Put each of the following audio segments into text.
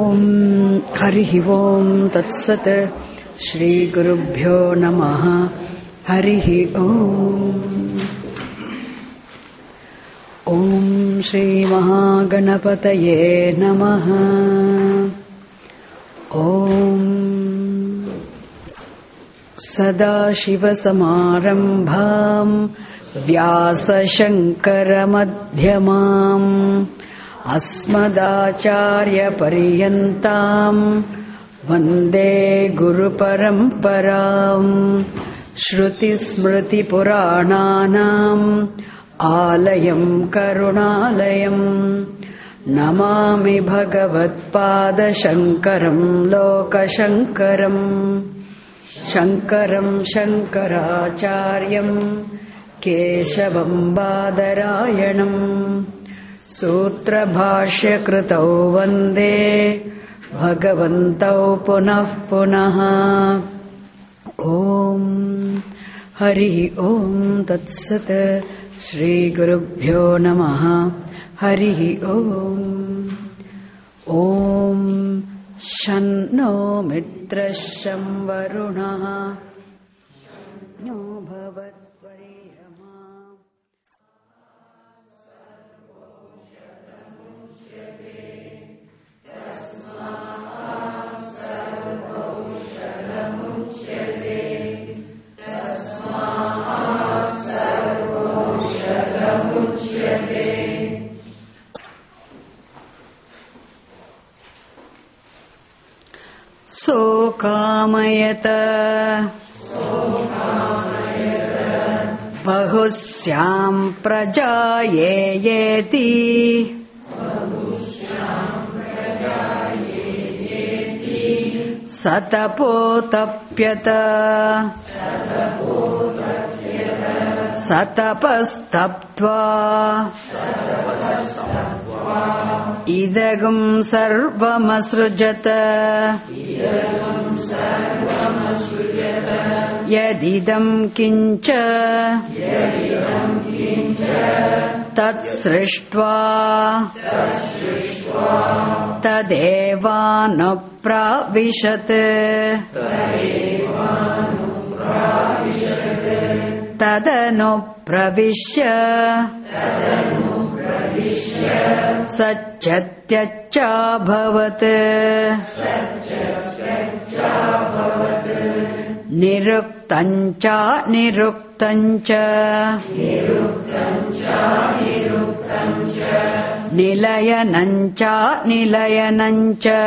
Om Harihi Om Tat Sat Shri Gurubhyo Namaha Harihi Om Om Shri Mahaganapataye Namaha Om Sadashiva Samarambham Vyasa Shankara Madhyamam Asmadacharya Pariyantam Vande Guru Paramparam Shruti Smriti Purananam Alayam Karunalayam Namami Bhagavad Pada Shankaram Loka Shankaram Shankaram Shankaracharyam Keshavam Badarayanam Sutra Bhashya Kritau Vande Bhagavantau Punah Punaha Om Hari Om Tat Sat Shri Gurubhyo Namaha Hari Om Om Shanno Mitra Sham Varunaha Shanno Bhavat Variyama Sokamayata Bahusyam Prajayeti Satapotapyata Satapastaptva Idagam sarvamasrujata Yadidam kincha Tat srishtva Tadeva nupravishat Tadanupravishya Satyatyaccha bhavat Niruktancha niruktancha Nilayanancha nilayanancha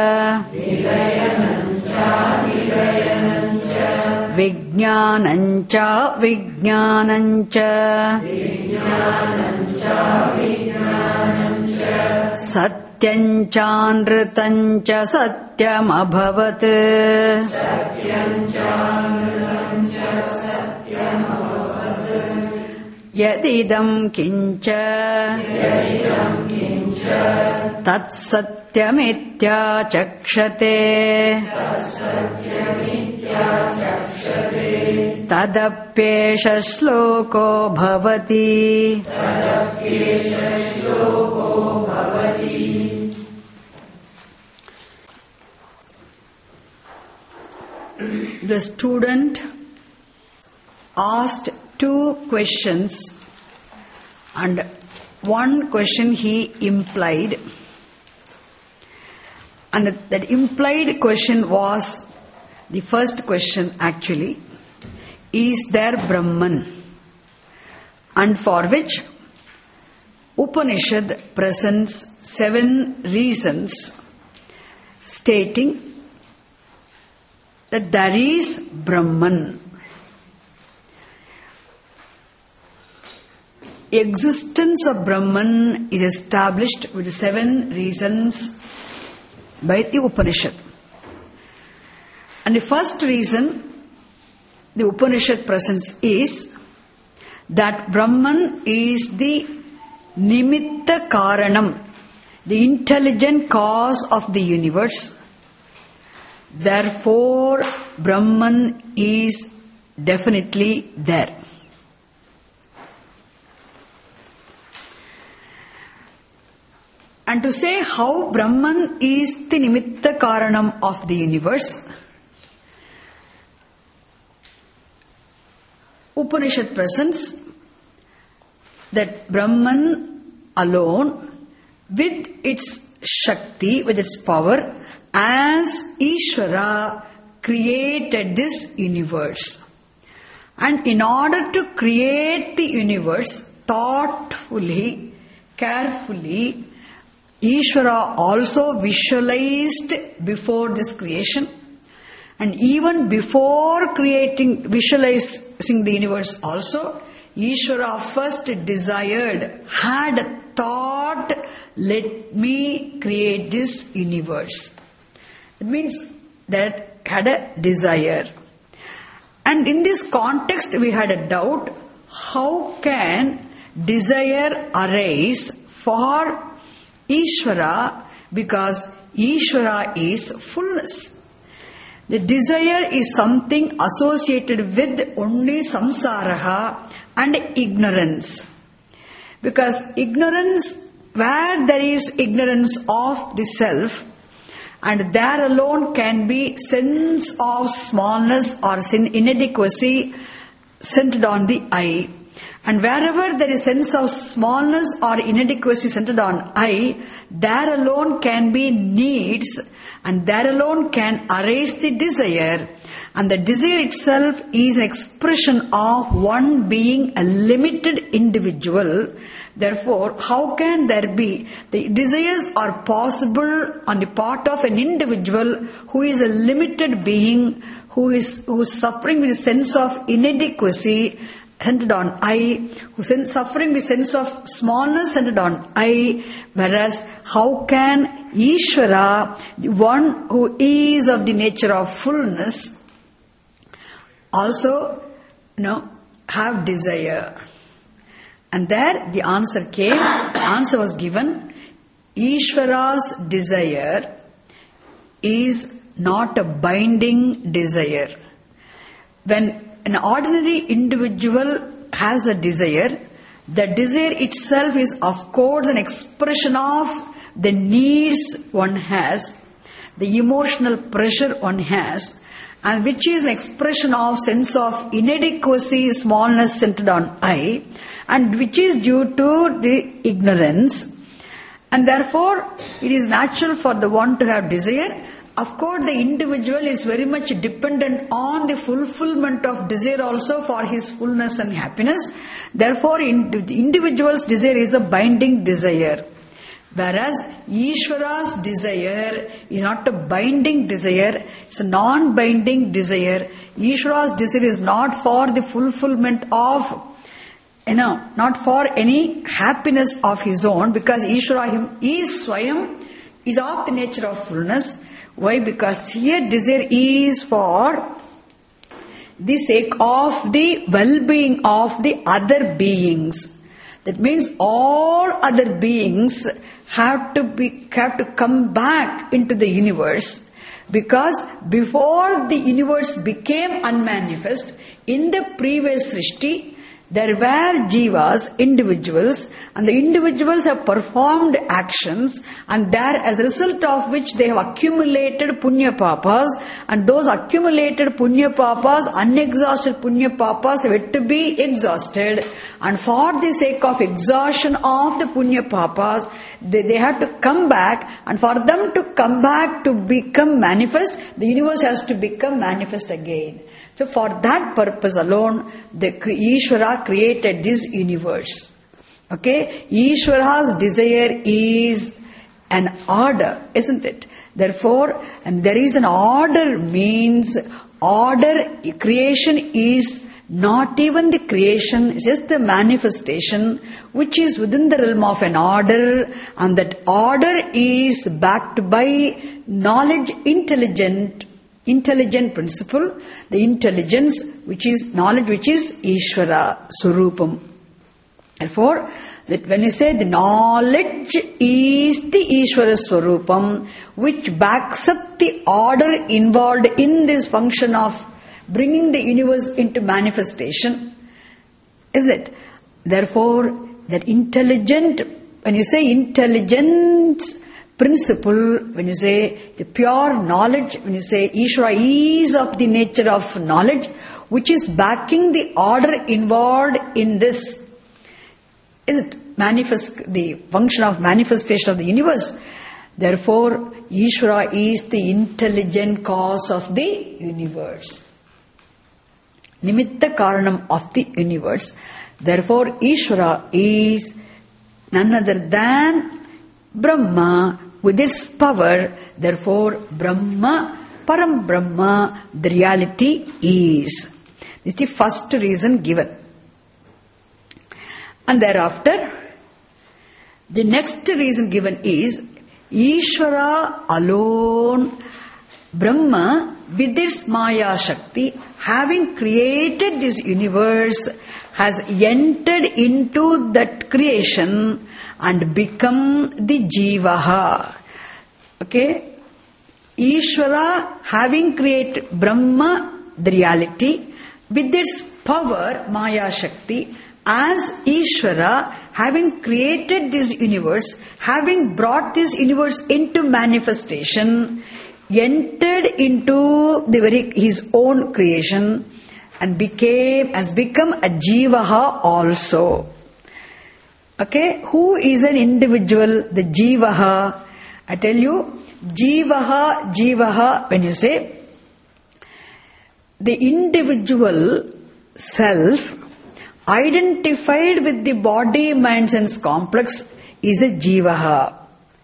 Vijnanancha vijnanancha Satyanchanritancha satyamabhavat Yadidam kincha Tat satyamitya chakshate Tadapyesha sloko bhavati The student asked 2 questions and 1 question he implied, and that implied question was the first question actually, is there Brahman? And for which Upanishad presents 7 reasons stating that there is Brahman. Existence of Brahman is established with 7 reasons by the Upanishad. And the first reason the Upanishad presents is that Brahman is the Nimitta Karanam, the intelligent cause of the universe. Therefore, Brahman is definitely there. And to say how Brahman is the Nimitta Karanam of the universe, Upanishad presents that Brahman alone, with its Shakti, with its power, as Ishvara, created this universe. And in order to create the universe thoughtfully, carefully, Ishvara also visualized before this creation. And even before visualizing the universe also, Ishvara first desired, had thought, let me create this universe. It means that had a desire. And in this context we had a doubt, how can desire arise for Ishvara, because Ishvara is fullness. The desire is something associated with only samsaraha and ignorance. Because ignorance, where there is ignorance of the self, and there alone can be sense of smallness or inadequacy centered on the I. And wherever there is sense of smallness or inadequacy centered on I, there alone can be needs, and there alone can arise the desire. And the desire itself is an expression of one being a limited individual. Therefore, how can there be? The desires are possible on the part of an individual who is a limited being, who is suffering with a sense of inadequacy centered on I, who is suffering the sense of smallness centered on I, whereas how can Ishvara, the one who is of the nature of fullness, also have desire? And there the answer came, the answer was given, Ishvara's desire is not a binding desire. When an ordinary individual has a desire, the desire itself is of course an expression of the needs one has, the emotional pressure one has, and which is an expression of sense of inadequacy, smallness centered on I, and which is due to the ignorance. And therefore, it is natural for the one to have desire. Of course, the individual is very much dependent on the fulfillment of desire also for his fullness and happiness. Therefore, the individual's desire is a binding desire. Whereas Ishvara's desire is not a binding desire, it's a non-binding desire. Ishvara's desire is not for the fulfillment of, not for any happiness of his own, because Ishvara is Swayam, is of the nature of fullness. Why? Because here desire is for the sake of the well-being of the other beings. That means all other beings have to come back into the universe, because before the universe became unmanifest, in the previous Srishti, there were jivas, individuals, and the individuals have performed actions, and there, as a result of which they have accumulated punya papas, and those accumulated punya papas, unexhausted punya papas, have yet to be exhausted, and for the sake of exhaustion of the punya papas, they have to come back, and for them to come back to become manifest, the universe has to become manifest again. So for that purpose alone, the Ishvara created this universe. Okay? Ishvara's desire is an order, isn't it? Therefore, and there is an order means order, creation is not even the creation, it's just the manifestation which is within the realm of an order, and that order is backed by knowledge, intelligent principle, the intelligence which is knowledge, which is Ishvara Surupam. Therefore, that when you say the knowledge is the Ishvara Surupam, which backs up the order involved in this function of bringing the universe into manifestation, is it? Therefore, that intelligent when you say intelligence principle, when you say the pure knowledge, when you say Ishvara is of the nature of knowledge, which is backing the order involved in this, is it the function of manifestation of the universe. Therefore, Ishvara is the intelligent cause of the universe. Nimitta Karanam of the universe. Therefore, Ishvara is none other than Brahma with its power. Therefore, Brahma, Param Brahma, the reality is. This is the first reason given. And thereafter, the next reason given is Ishvara alone, Brahma with its Maya Shakti, having created this universe, has entered into that creation and become the Jivaha. Okay? Ishvara having created Brahma, the reality, with its power, Maya Shakti, as Ishvara having created this universe, having brought this universe into manifestation, entered into his own creation and has become a Jivaha also. Okay, who is an individual? The Jivaha. I tell you, Jivaha, when you say the individual self identified with the body, mind, sense complex is a Jivaha.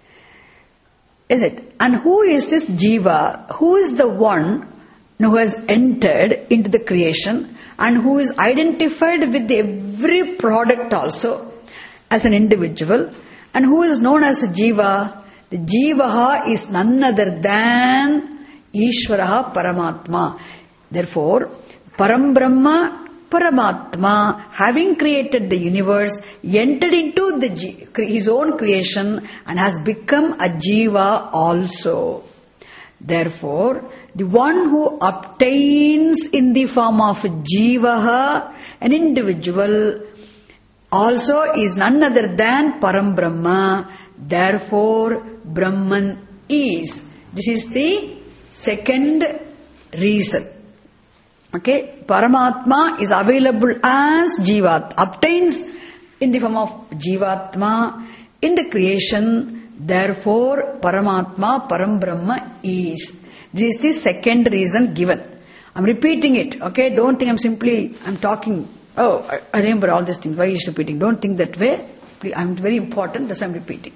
Is it? And who is this Jiva? Who is the one who has entered into the creation and who is identified with every product also as an individual, and who is known as a Jiva? The Jivaha is none other than Ishvaraha Paramatma. Therefore, Param Brahma, Paramatma, having created the universe, entered into his own creation and has become a Jiva also. Therefore, the one who obtains in the form of Jivaha, an individual, also is none other than Param Brahma. Therefore, Brahman is. This is the second reason. Okay, Paramatma is available as Jivat, obtains in the form of Jivatma in the creation. Therefore, Paramatma, Param Brahma is. This is the second reason given. I'm repeating it. Okay, don't think I'm talking. Oh, I remember all these things. Why is repeating? Don't think that way. I'm very important. That's why I'm repeating.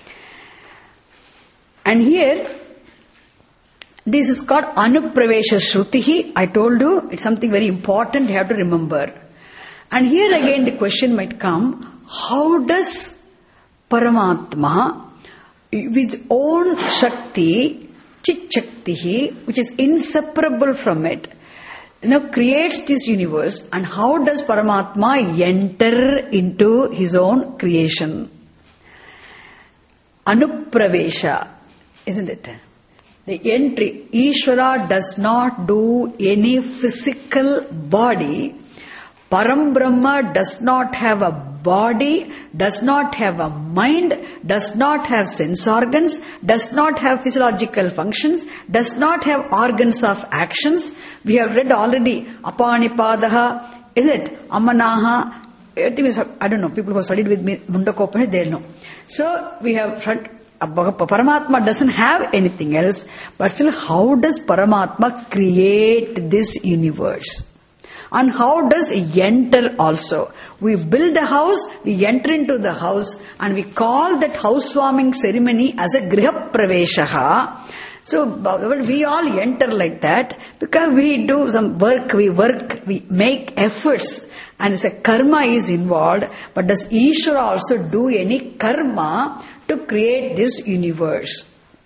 And here, this is called Anupravesha Shrutihi. I told you, it's something very important you have to remember. And here again the question might come, how does Paramatma, with own Shakti, Chit Shakti, which is inseparable from it, creates this universe, and how does Paramatma enter into his own creation? Anupravesha, isn't it? The entry. Ishvara does not do any physical body. Param Brahma does not have a body, does not have a mind, does not have sense organs, does not have physiological functions, does not have organs of actions. We have read already Apanipadaha, is it? Amanaha. I don't know, people who have studied with me, Mundakopa, they'll know. So we have Paramatma doesn't have anything else, but still, how does Paramatma create this universe? And how does he enter also? We build a house, we enter into the house, and we call that housewarming ceremony as a Griha Praveshaha. So we all enter like that because we do some work, we make efforts, and it's a karma is involved. But does Ishvara also do any karma to create this universe?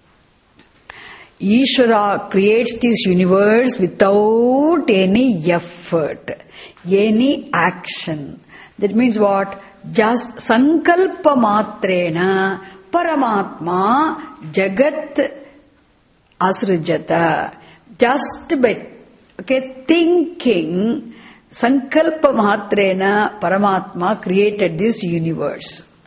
Ishvara creates this universe without any effort, any action. That means what? Just sankalpa matrena Paramatma Jagat Asrujata. Just by thinking, sankalpa matrena Paramatma created this universe.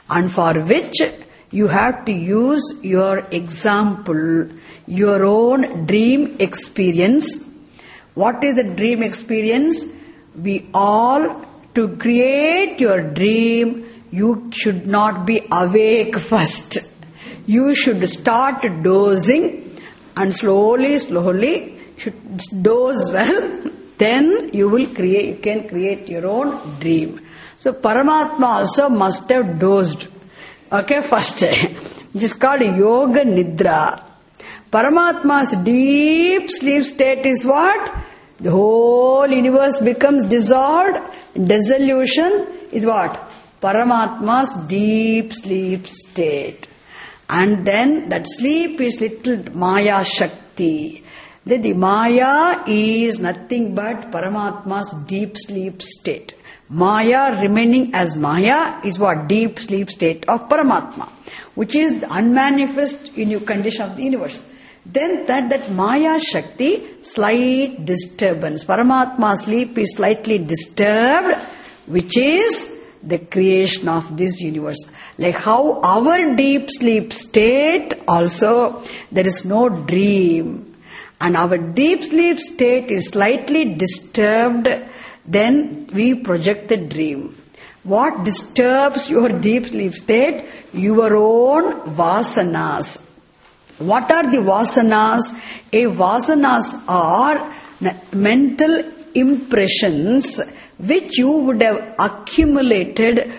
and for which you have to use your example, your own dream experience. What is the dream experience? We all, to create your dream, you should not be awake first. You should start dozing and slowly should doze well. Then you can create your own dream. So Paramatma also must have dozed. Okay, first. Which is called Yoga Nidra. Paramatma's deep sleep state is what? The whole universe becomes dissolved. Dissolution is what? Paramatma's deep sleep state. And then that sleep is little Maya Shakti. The Maya is nothing but Paramatma's deep sleep state. Maya remaining as Maya is what? Deep sleep state of Paramatma, which is the unmanifest condition of the universe. Then that Maya Shakti, slight disturbance. Paramatma's sleep is slightly disturbed, which is the creation of this universe. Like how our deep sleep state also, there is no dream. And our deep sleep state is slightly disturbed, then we project the dream. What disturbs your deep sleep state? Your own vasanas. What are the vasanas? Vasanas are mental impressions which you would have accumulated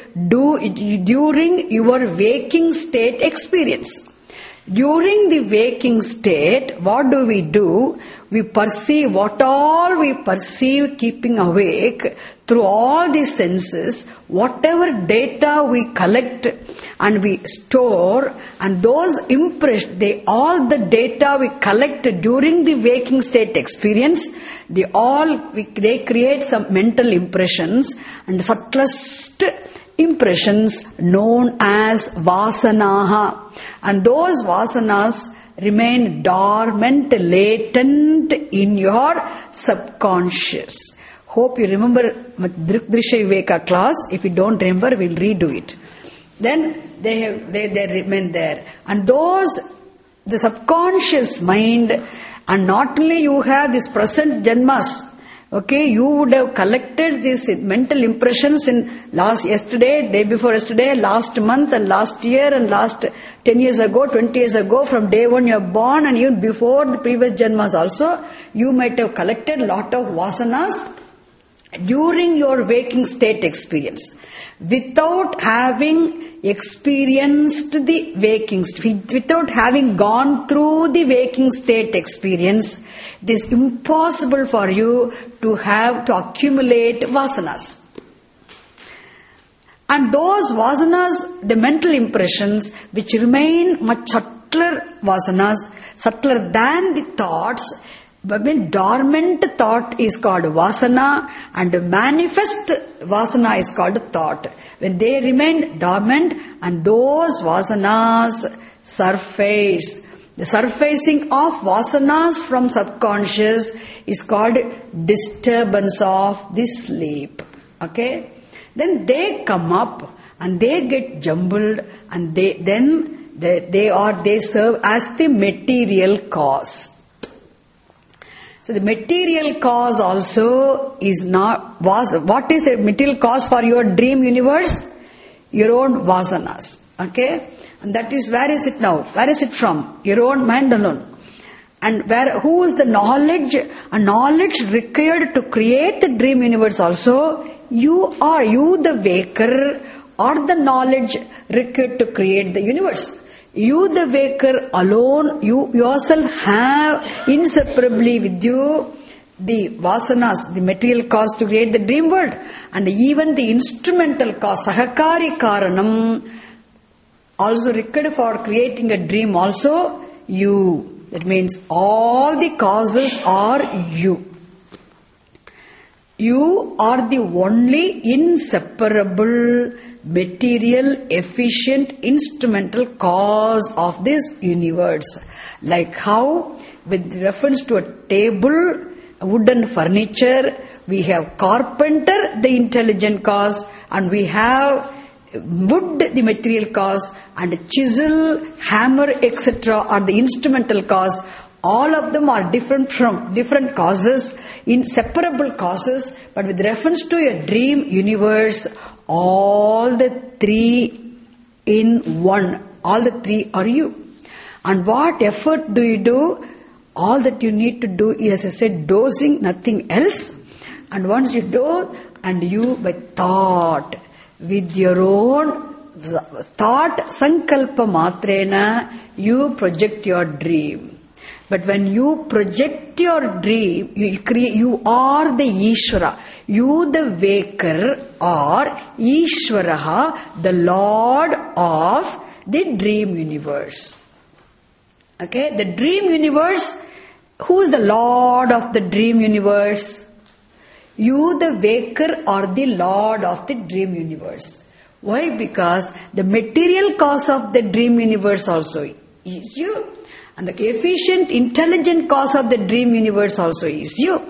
during your waking state experience. During the waking state, what do? We perceive what all we perceive keeping awake through all the senses, whatever data we collect and we store, and those all the data we collect during the waking state experience, they create some mental impressions, and the subtlest impressions known as vasanaha. And those vasanas remain dormant, latent in your subconscious. Hope you remember Drisha Viveka class. If you don't remember, we'll redo it. Then they remain there. And the subconscious mind, and not only you have this present janmas, okay, you would have collected these mental impressions in yesterday, day before yesterday, last month and last year and last 10 years ago, 20 years ago, from day one you are born, and even before the previous janmas also, you might have collected lot of vasanas during your waking state experience. Without having experienced the waking state, without having gone through the waking state experience, it is impossible for you to accumulate vasanas. And those vasanas, the mental impressions, which remain much subtler vasanas, subtler than the thoughts. When dormant thought is called vasana, and manifest vasana is called thought. When they remain dormant and those vasanas surface, the surfacing of vasanas from subconscious is called disturbance of the sleep. Okay? Then they come up and they get jumbled, and they serve as the material cause. So the material cause also is not what is the material cause for your dream universe? Your own vasanas. Okay? And that is, where is it now? Where is it from? Your own mind alone. And who is the knowledge? A knowledge required to create the dream universe also. You the waker, or the knowledge required to create the universe. You the waker alone, you yourself have inseparably with you the vasanas, the material cause to create the dream world, and even the instrumental cause, sahakari karanam, also required for creating a dream also you. That means all the causes are you. You are the only inseparable, material, efficient, instrumental cause of this universe. Like how, with reference to a table, wooden furniture, we have carpenter, the intelligent cause, and we have wood the material cause, and chisel, hammer, etc. are the instrumental cause. All of them are different from different causes, inseparable causes, but with reference to a dream universe, all the three in one, all the three are you. And what effort do you do? All that you need to do is, as I said, dosing, nothing else. And once you do, and you by thought, with your own thought, sankalpa matrena, you project your dream. But when you project your dream, you are the Ishvara. You the waker are Ishvaraha, the Lord of the dream universe. Okay, the dream universe, who is the Lord of the dream universe? You the waker are the Lord of the dream universe. Why? Because the material cause of the dream universe also is you. And the efficient, intelligent cause of the dream universe also is you.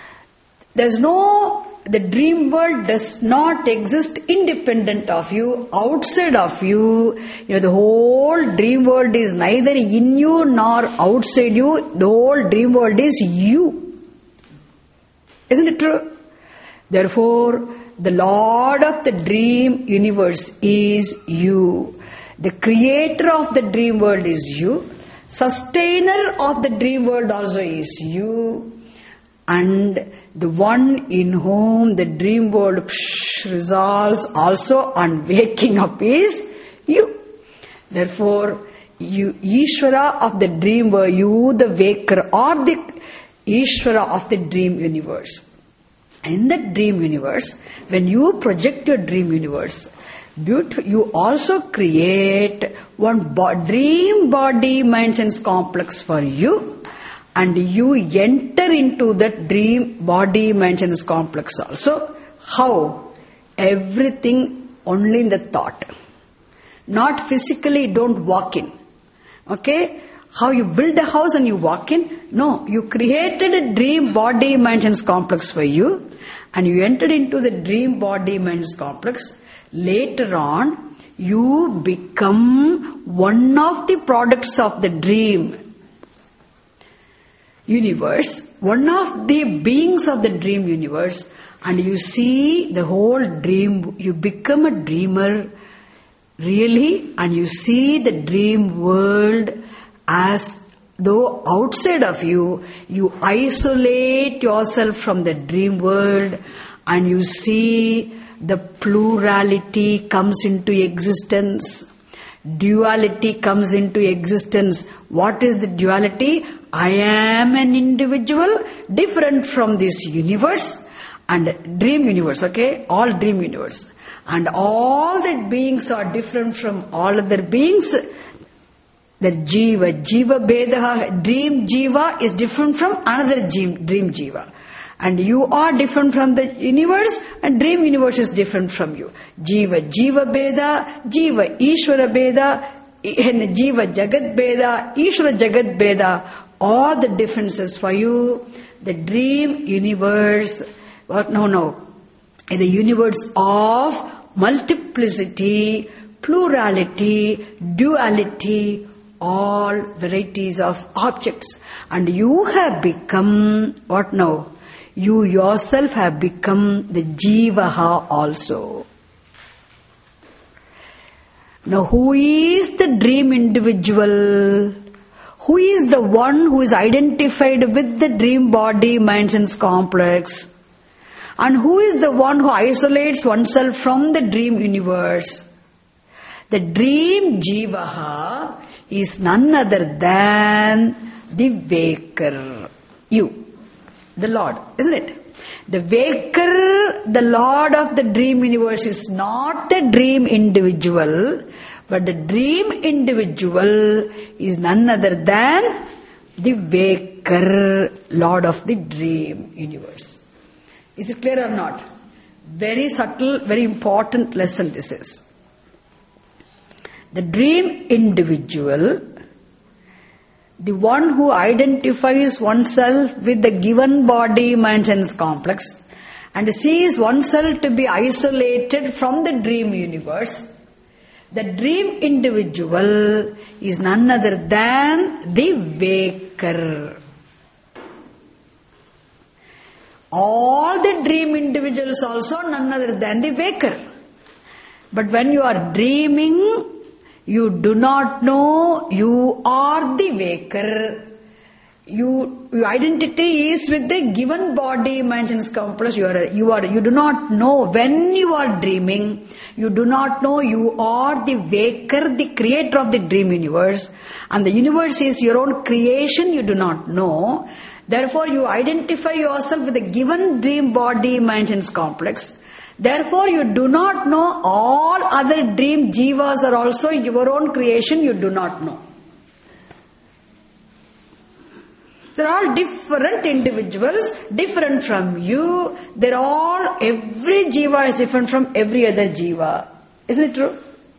The dream world does not exist independent of you, outside of you. The whole dream world is neither in you nor outside you. The whole dream world is you. Isn't it true? Therefore, the Lord of the dream universe is you. The creator of the dream world is you. Sustainer of the dream world also is you, and the one in whom the dream world resolves also on waking up is you. Therefore, you Ishvara of the dream world, you the waker or the Ishvara of the dream universe. In the dream universe, when you project your dream universe, you also create one dream body mind sense complex for you, and you enter into that dream body mind sense complex also. How? Everything only in the thought, not physically. Don't walk in. Okay, how you build a house and you walk in? No, you created a dream body mind sense complex for you, and you entered into the dream body mind sense complex. Later on, you become one of the products of the dream universe, one of the beings of the dream universe, and you see the whole dream. You become a dreamer, really, and you see the dream world as though outside of you. You isolate yourself from the dream world, and you see the plurality comes into existence. Duality comes into existence. What is the duality? I am an individual different from this universe and dream universe, okay? All dream universe. And all the beings are different from all other beings. The Jiva Beda, dream Jiva is different from another dream Jiva. And you are different from the universe, and dream universe is different from you. Jiva Beda, Jiva Ishvara Beda, Jiva Jagat Beda, Ishvara Jagat Beda. All the differences for you. The dream universe, the universe of multiplicity, plurality, duality, all varieties of objects. And you have become, what now? You yourself have become the Jivaha also. Now, who is the dream individual? Who is the one who is identified with the dream body, mind, sense complex? And who is the one who isolates oneself from the dream universe? The dream Jivaha is none other than the waker, you. The Lord, isn't it? The waker, the Lord of the dream universe is not the dream individual, but the dream individual is none other than the waker, Lord of the dream universe. Is it clear or not? Very subtle, very important lesson this is. The dream individual, the one who identifies oneself with the given body, mind, sense complex and sees oneself to be isolated from the dream universe, The dream individual is none other than the waker. All the dream individuals also none other than the waker. But when you are dreaming, you do not know you are the waker. Your identity is with the given body, mind, and complex. You do not know when you are dreaming. You do not know you are the waker, the creator of the dream universe, and the universe is your own creation. You do not know. Therefore, you identify yourself with the given dream body, mind, and complex. Therefore, you do not know all other dream jivas are also your own creation. You do not know. They're all different individuals, different from you. Every jiva is different from every other jiva. Isn't it true?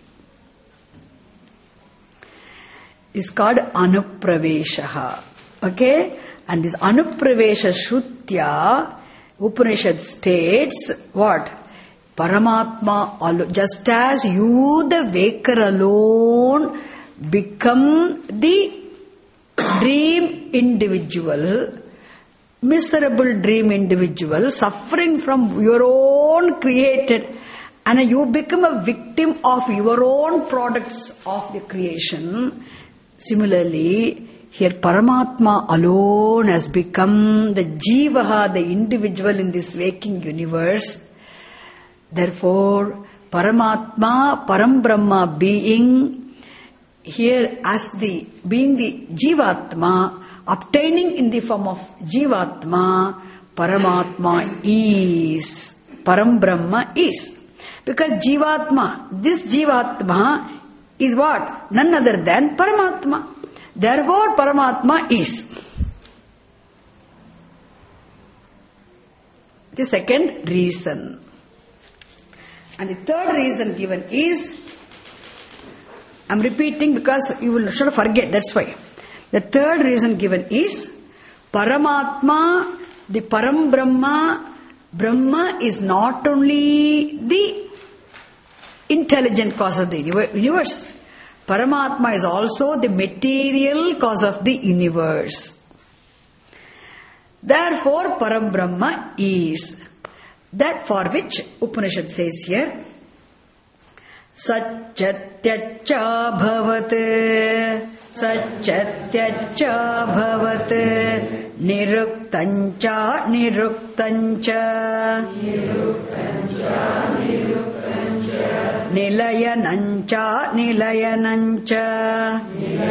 It's called Anupraveshaha. Okay? And this Anupravesha Shrutya, Upanishad states what? Paramatma, just as you, the waker alone, become the dream individual, miserable dream individual, suffering from your own created, and you become a victim of your own products of the creation. Similarly, here Paramatma alone has become the Jivaha, the individual in this waking universe. Therefore, Paramatma, Parambrahma being here as being the Jivatma, obtaining in the form of Jivatma, Paramatma is, Parambrahma is. Because Jivatma, this Jivatma is what? None other than Paramatma. Therefore, Paramatma is. The second reason. And the third reason given is, I'm repeating because you will sort of forget, that's why. The third reason given is, Paramatma, the Param Brahma, Brahma is not only the intelligent cause of the universe. Paramatma is also the material cause of the universe. Therefore, Param Brahma is. That for which Upanishad says here, Satchatyacha bhavat, Satchatyacha bhavat, Niruktancha, Niruktancha, Nilayanancha, Nilayanancha,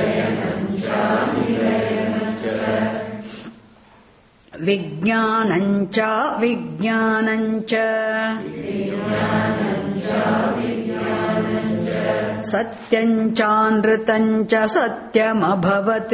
Vijnanancha, Vijnanancha, Satyamchandritancha, Satyam abhavat.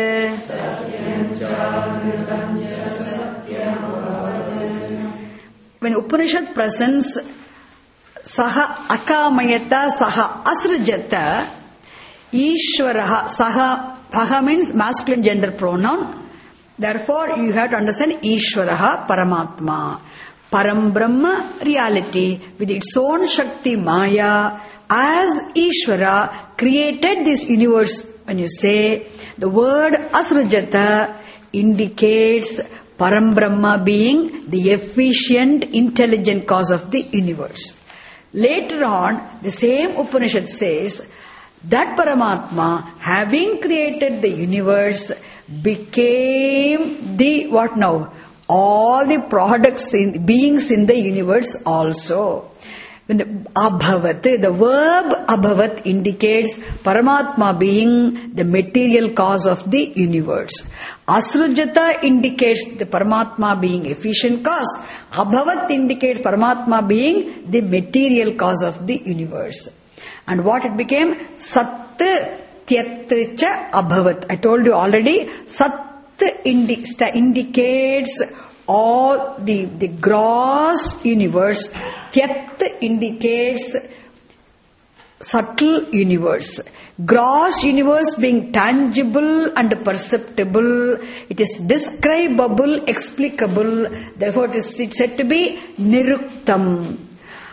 When Upanishad presents Saha akamayata, Saha asrajata, Ishvaraha, Saha means masculine gender pronoun. Therefore, you have to understand Ishvaraha, Paramatma. Param Brahma, reality, with its own Shakti Maya, as Ishvara created this universe. When you say the word Asrajata indicates Param Brahma being the efficient, intelligent cause of the universe. Later on, the same Upanishad says that Paramatma, having created the universe, became the, what now? All the products, beings in the universe also. When the abhavat, the verb abhavat indicates Paramatma being the material cause of the universe. Asrujata indicates the Paramatma being efficient cause. Abhavat indicates Paramatma being the material cause of the universe. And what it became? Sat tyatcha abhavat. I told you already, Sat indicates all the gross universe. Tyat indicates subtle universe. Gross universe being tangible and perceptible. It is describable, explicable. Therefore, it is said to be niruktam.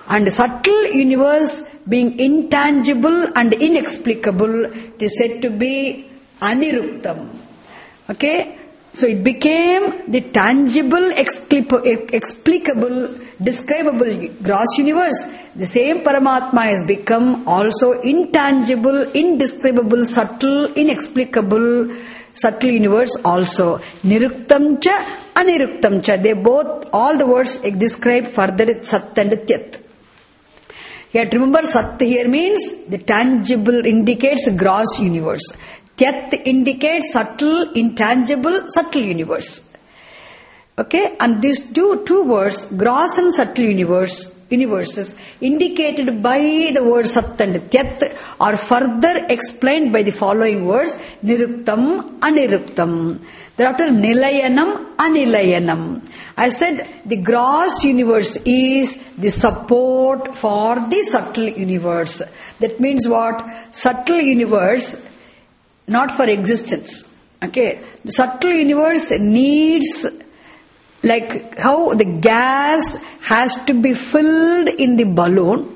And subtle universe being intangible and inexplicable, it is said to be aniruktam. Okay? So it became the tangible, explicable, describable gross universe. The same Paramatma has become also intangible, indescribable, subtle, inexplicable, subtle universe also. Niruktam cha, aniruktam cha. They both, all the words describe further Sat and Tyat. You have to remember Sat here means the tangible indicates gross universe. Tyat indicates subtle, intangible, subtle universe. Okay, and these two words, gross and subtle universes, indicated by the word Sat and Tyat, are further explained by the following words: Niruktam, Aniruktam. Thereafter, Nilayanam, Anilayanam. I said the gross universe is the support for the subtle universe. That means what? Subtle universe, not for existence. Okay, the subtle universe needs, like how the gas has to be filled in the balloon.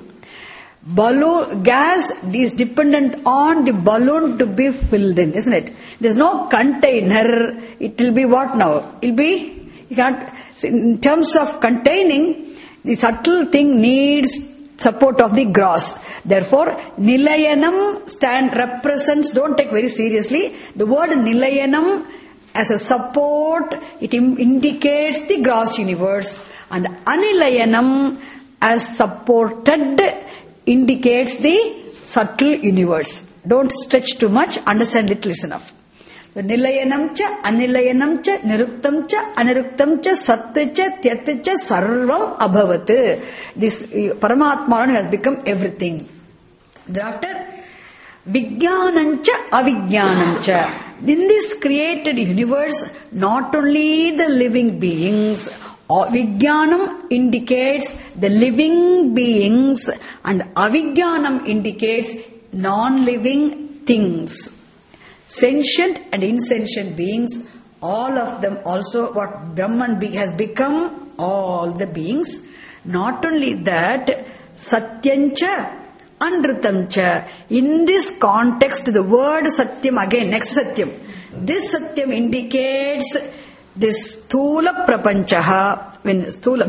Gas is dependent on the balloon to be filled in, isn't it? There's no container. It will be what now? It'll be, you can't, in terms of containing, the subtle thing needs support of the gross. Therefore, Nilayanam represents, don't take very seriously, the word Nilayanam as a support, it indicates the gross universe, and Anilayanam as supported indicates the subtle universe. Don't stretch too much, understand little is enough. The Nilayanam cha, Anilayanam cha, Niruktam cha, Aniruktam cha, Sat cha, Tyat cha, Sarvam Abhavat. This Paramatma has become everything. Thereafter, Vijnanam cha, Avijnanam cha. In this created universe, not only the living beings, Vijnanam indicates the living beings and Avijnanam indicates non-living things. Sentient and insentient beings, all of them also what Brahman has become, all the beings. Not only that, Satyancha, Anrutamcha. In this context, the word Satyam again, next Satyam. This Satyam indicates this Sthula Prapanchaha, when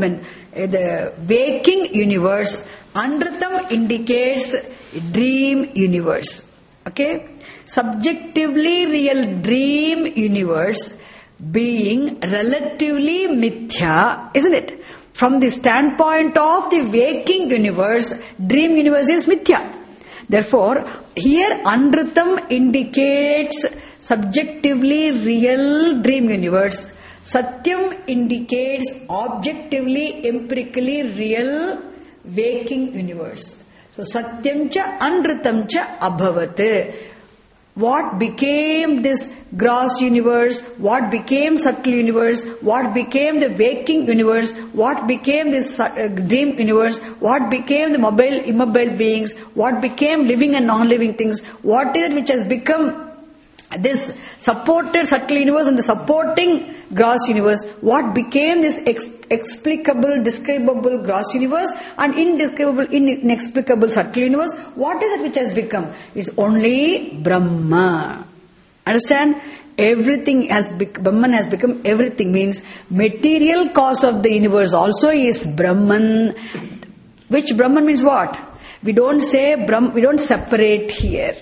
the waking universe. Anrutam indicates dream universe. Okay? Subjectively real dream universe being relatively mithya, isn't it? From the standpoint of the waking universe, dream universe is mithya. Therefore, here Anrutam indicates subjectively real dream universe. Satyam indicates objectively, empirically real waking universe. So, Satyam cha, Anrutam cha, Abhavat. What became this gross universe? What became subtle universe? What became the waking universe? What became this dream universe? What became the mobile, immobile beings? What became living and non-living things? What is it which has become this supported subtle universe and the supporting gross universe? What became this explicable, describable gross universe and indescribable, inexplicable subtle universe? What is it which has become? It's only Brahma. Understand? Everything Brahman has become everything, means material cause of the universe also is Brahman. Which Brahman means what? We don't say Brahman, we don't separate here.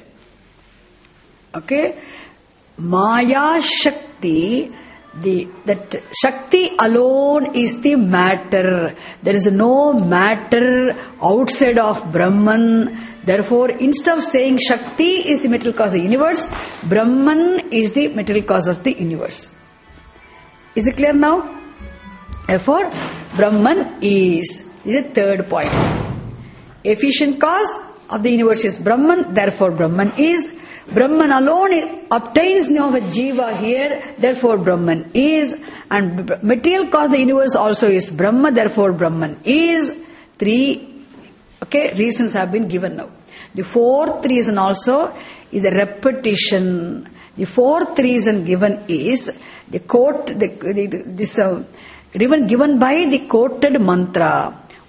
Okay? Maya Shakti, that Shakti alone is the matter. There is no matter outside of Brahman. Therefore, instead of saying Shakti is the material cause of the universe, Brahman is the material cause of the universe. Is it clear now? Therefore, Brahman is the third point. Efficient cause of the universe is Brahman, therefore Brahman is. Brahman alone obtains now with Jiva here, therefore Brahman is. And material cause of the universe also is Brahma, therefore Brahman is. 3 reasons have been given now. The fourth reason also is a repetition. The fourth reason given is given by the quoted mantra.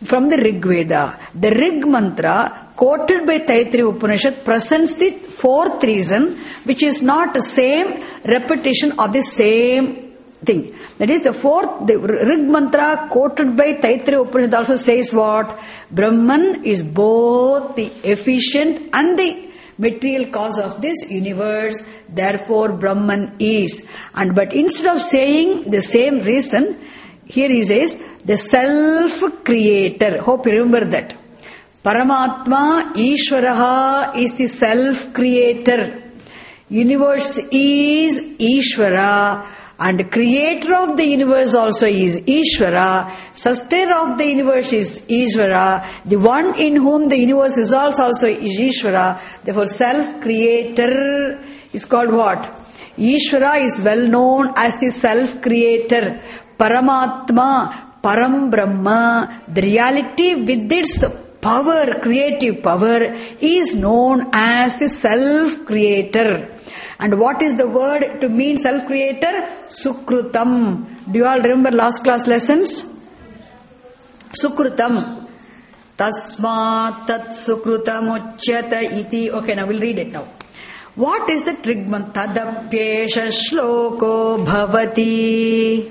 from the Rig Veda. The Rig mantra quoted by Taittiriya Upanishad presents the fourth reason, which is not the same repetition of the same thing. That is the Rig mantra quoted by Taittiriya Upanishad also says what? Brahman is both the efficient and the material cause of this universe, therefore Brahman is. But instead of saying the same reason, here he says the self-creator. Hope you remember that. Paramatma Ishvaraha is the self-creator. Universe is Ishvara, and creator of the universe also is Ishvara. Sustainer of the universe is Ishvara. The one in whom the universe resolves also is Ishvara. Therefore self-creator is called what? Ishvara is well known as the self-creator. Paramatma, Param Brahma, the reality with its power, creative power, is known as the self-creator. And what is the word to mean self-creator? Sukrutam. Do you all remember last class lessons? Sukrutam. Tasmat tat sukrutam uchyata iti. Okay, now we'll read it now. What is the Rigman? Tadapyesha shloko bhavati.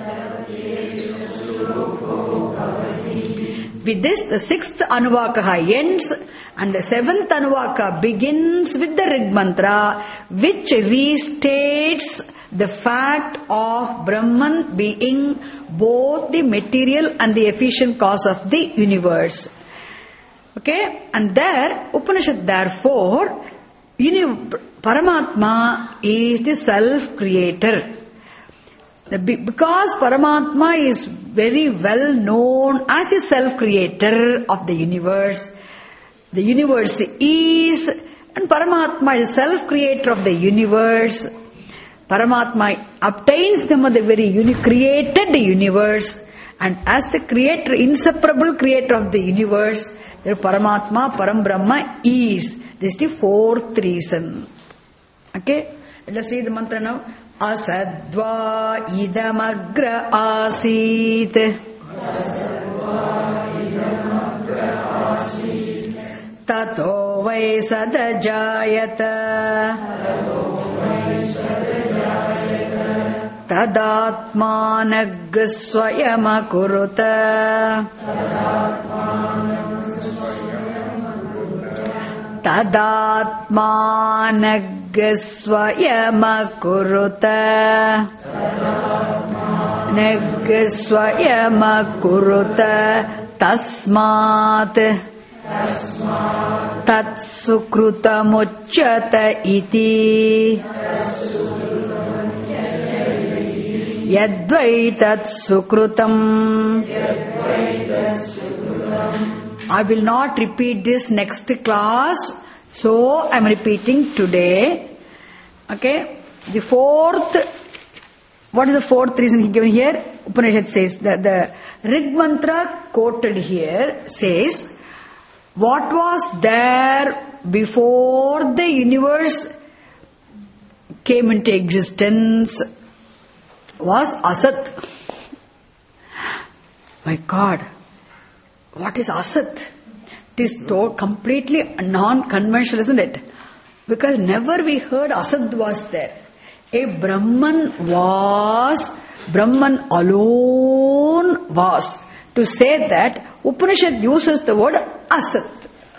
With this, the sixth Anuvaka ends and the seventh Anuvaka begins with the Rig mantra, which restates the fact of Brahman being both the material and the efficient cause of the universe. Okay? And there, Upanishad therefore, Paramatma is the self-creator. Because Paramatma is very well known as the self-creator of the universe is, and Paramatma is self-creator of the universe. Paramatma obtains them of the very created universe, and as the creator, inseparable creator of the universe, the Paramatma, Param Brahma is. This is the fourth reason. Okay? Let us see the mantra now. Asadva idamagra asit. Tato vai sadajayata. Tadatmanag swayamakuruta. Tadatmanag Swayamakuruta. Neg Swayamakuruta. Tasmat Tatsukrutamujjata iti. Yadvai Tatsukrutam. I will not repeat this next class, so I am repeating today. Okay? The fourth, what is the fourth reason given here? Upanishad says that the Rig mantra quoted here says, what was there before the universe came into existence was Asat. My God. What is Asat? It is completely non-conventional, isn't it? Because never we heard Asat was there. A Brahman alone was. To say that, Upanishad uses the word Asat.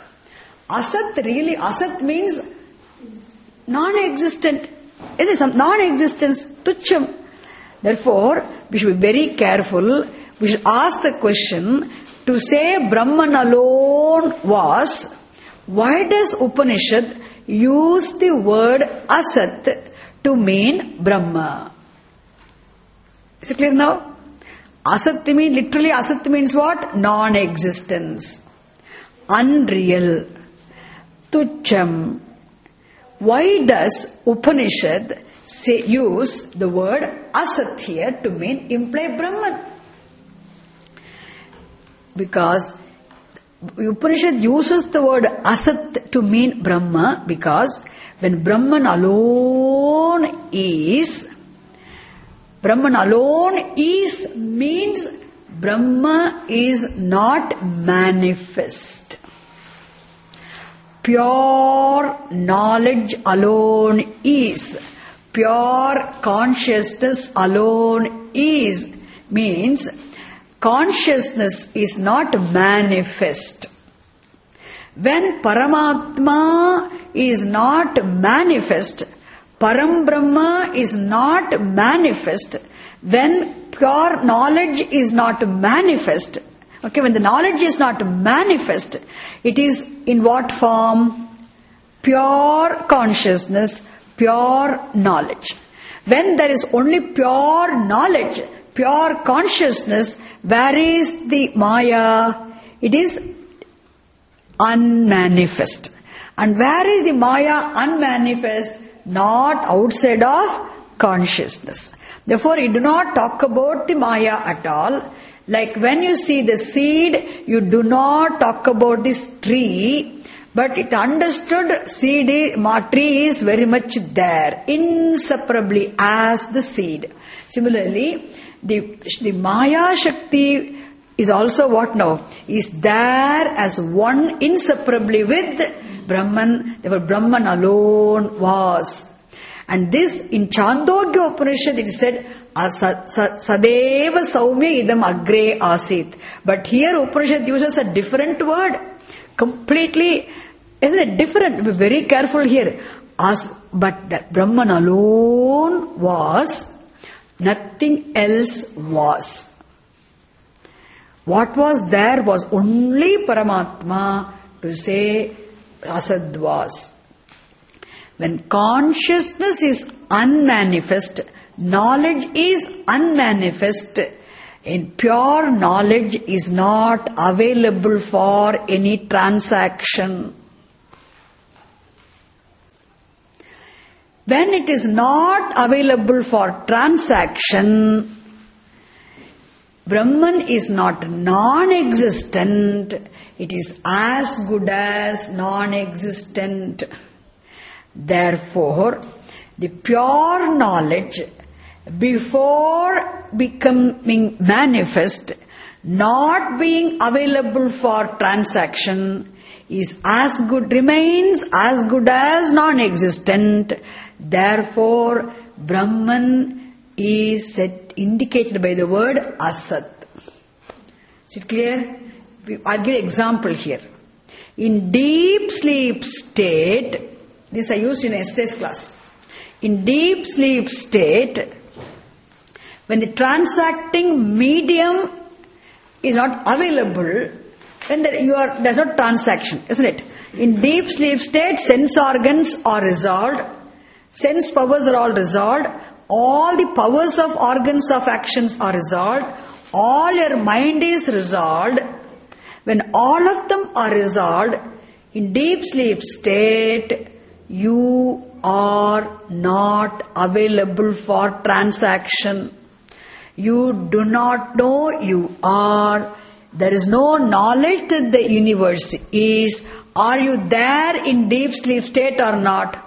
Asat means non-existent. It is some non-existence, tucham. Therefore, we should be very careful. We should ask the question, to say Brahman alone was, why does Upanishad use the word Asat to mean Brahma? Is it clear now? Asat means what? Non-existence. Unreal. Tucham. Why does Upanishad use the word Asat here to imply Brahman? Because Upanishad uses the word Asat to mean Brahma, because when Brahman alone is means Brahma is not manifest. Pure knowledge alone is. Pure consciousness alone is. Means consciousness is not manifest. When Paramatma is not manifest, Param Brahma is not manifest, when pure knowledge is not manifest, okay, when the knowledge is not manifest, it is in what form? Pure consciousness, pure knowledge. When there is only pure knowledge, pure consciousness, where is the Maya? It is unmanifest. And where is the Maya unmanifest? Not outside of consciousness. Therefore, you do not talk about the Maya at all. Like when you see the seed, you do not talk about this tree, but it understood tree is very much there, inseparably as the seed. Similarly, the Maya Shakti is also what now? Is there as one inseparably with Brahman. Therefore, Brahman alone was. And this in Chandogya Upanishad it is said, Sadeva Saumya idam agre asit. But here Upanishad uses a different word. Completely, isn't it different? Be very careful here. But that Brahman alone was, nothing else was. What was there was only Paramatma, to say Asad was. When consciousness is unmanifest, knowledge is unmanifest, in pure knowledge is not available for any transaction. When it is not available for transaction, Brahman is not non-existent, it is as good as non-existent. Therefore, the pure knowledge, before becoming manifest, not being available for transaction, is as good, remains as good as non-existent. Therefore, Brahman is indicated by the word Asat. Is it clear? I'll give an example here. In deep sleep state, this I used in yesterday's class. In deep sleep state, when the transacting medium is not available, then there's no transaction, isn't it? In deep sleep state, sense organs are resolved, sense powers are all resolved, all the powers of organs of actions are resolved, all your mind is resolved. When all of them are resolved, in deep sleep state, you are not available for transaction. You do not know you are. There is no knowledge that the universe is. Are you there in deep sleep state or not?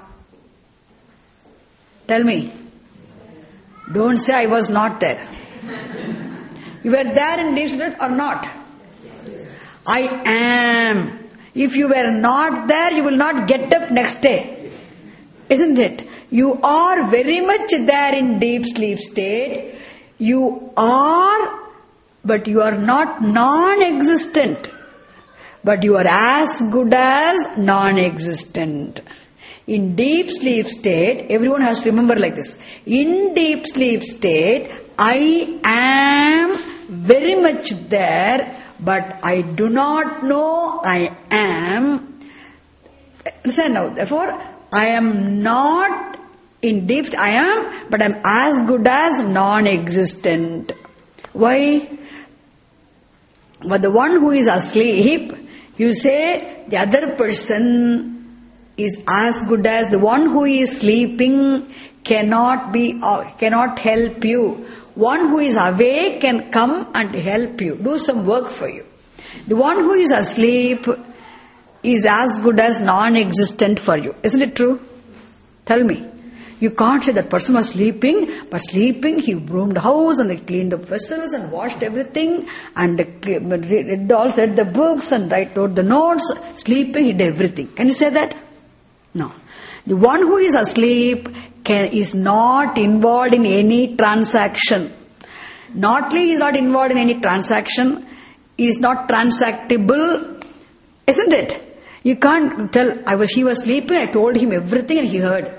Tell me. Don't say I was not there. You were there in deep sleep or not? I am. If you were not there, you will not get up next day. Isn't it? You are very much there in deep sleep state. You are, but you are not non-existent. But you are as good as non-existent. In deep sleep state, everyone has to remember like this. In deep sleep state, I am very much there, but I do not know I am. Listen now, therefore, I am not in deep, I am, but I am as good as non-existent. Why? But the one who is asleep, you say the other person is as good as the one who is sleeping cannot help you. One who is awake can come and help you, do some work for you. The one who is asleep is as good as non-existent for you. Isn't it true? Tell me. You can't say that person was sleeping, but sleeping he broomed the house and he cleaned the vessels and washed everything and read the books and wrote the notes. Sleeping he did everything. Can you say that? No. The one who is asleep is not involved in any transaction. Not only he is not involved in any transaction, he is not transactable, isn't it? You can't tell, he was sleeping, I told him everything and he heard.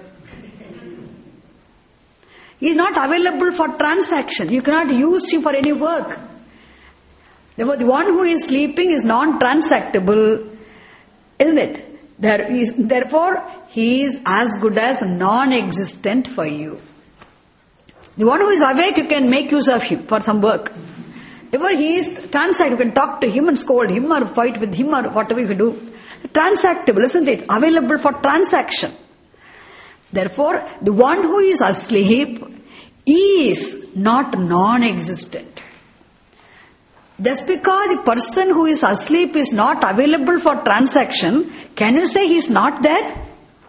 He is not available for transaction. You cannot use him for any work. The one who is sleeping is non-transactable, isn't it? Therefore, he is as good as non-existent for you. The one who is awake, you can make use of him for some work. Therefore, he is transactable. You can talk to him and scold him or fight with him or whatever you can do. Transactable, isn't it? It's available for transaction. Therefore, the one who is asleep is not non-existent. Just because the person who is asleep is not available for transaction, can you say he is not there?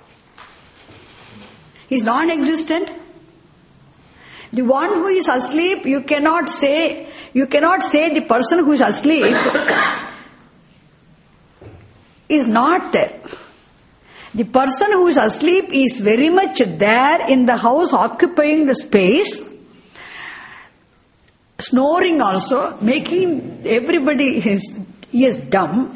He is non-existent. The one who is asleep, you cannot say the person who is asleep is not there. The person who is asleep is very much there in the house, occupying the space, snoring also, making everybody is dumb,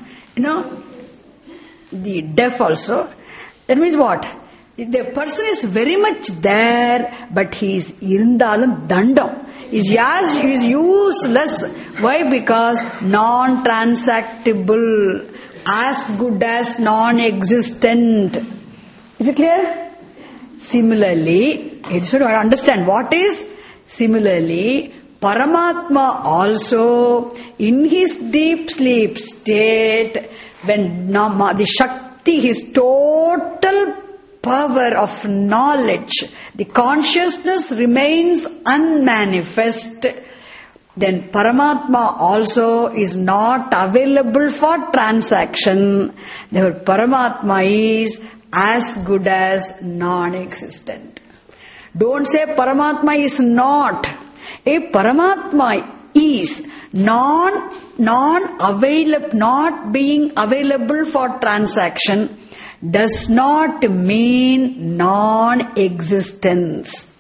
the deaf also. That means what? The person is very much there, but he is irundalam dandam. He is useless. Why? Because non-transactable, as good as non-existent. Is it clear? Similarly, you should understand what is. Similarly, Paramatma also, in his deep sleep state, when the Shakti, his total power of knowledge, the consciousness remains unmanifest, then Paramatma also is not available for transaction. Therefore, Paramatma is as good as non-existent. Don't say Paramatma is not. A Paramatma is non-available, not being available for transaction does not mean non-existence.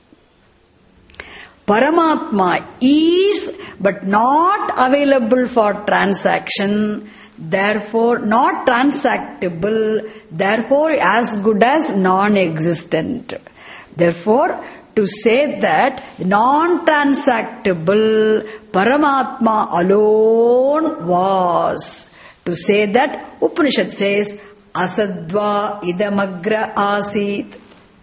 Paramatma is but not available for transaction, therefore not transactable, therefore as good as non-existent. Therefore, to say that non-transactable Paramatma alone was, to say that Upanishad says, Asadva idamagra asit.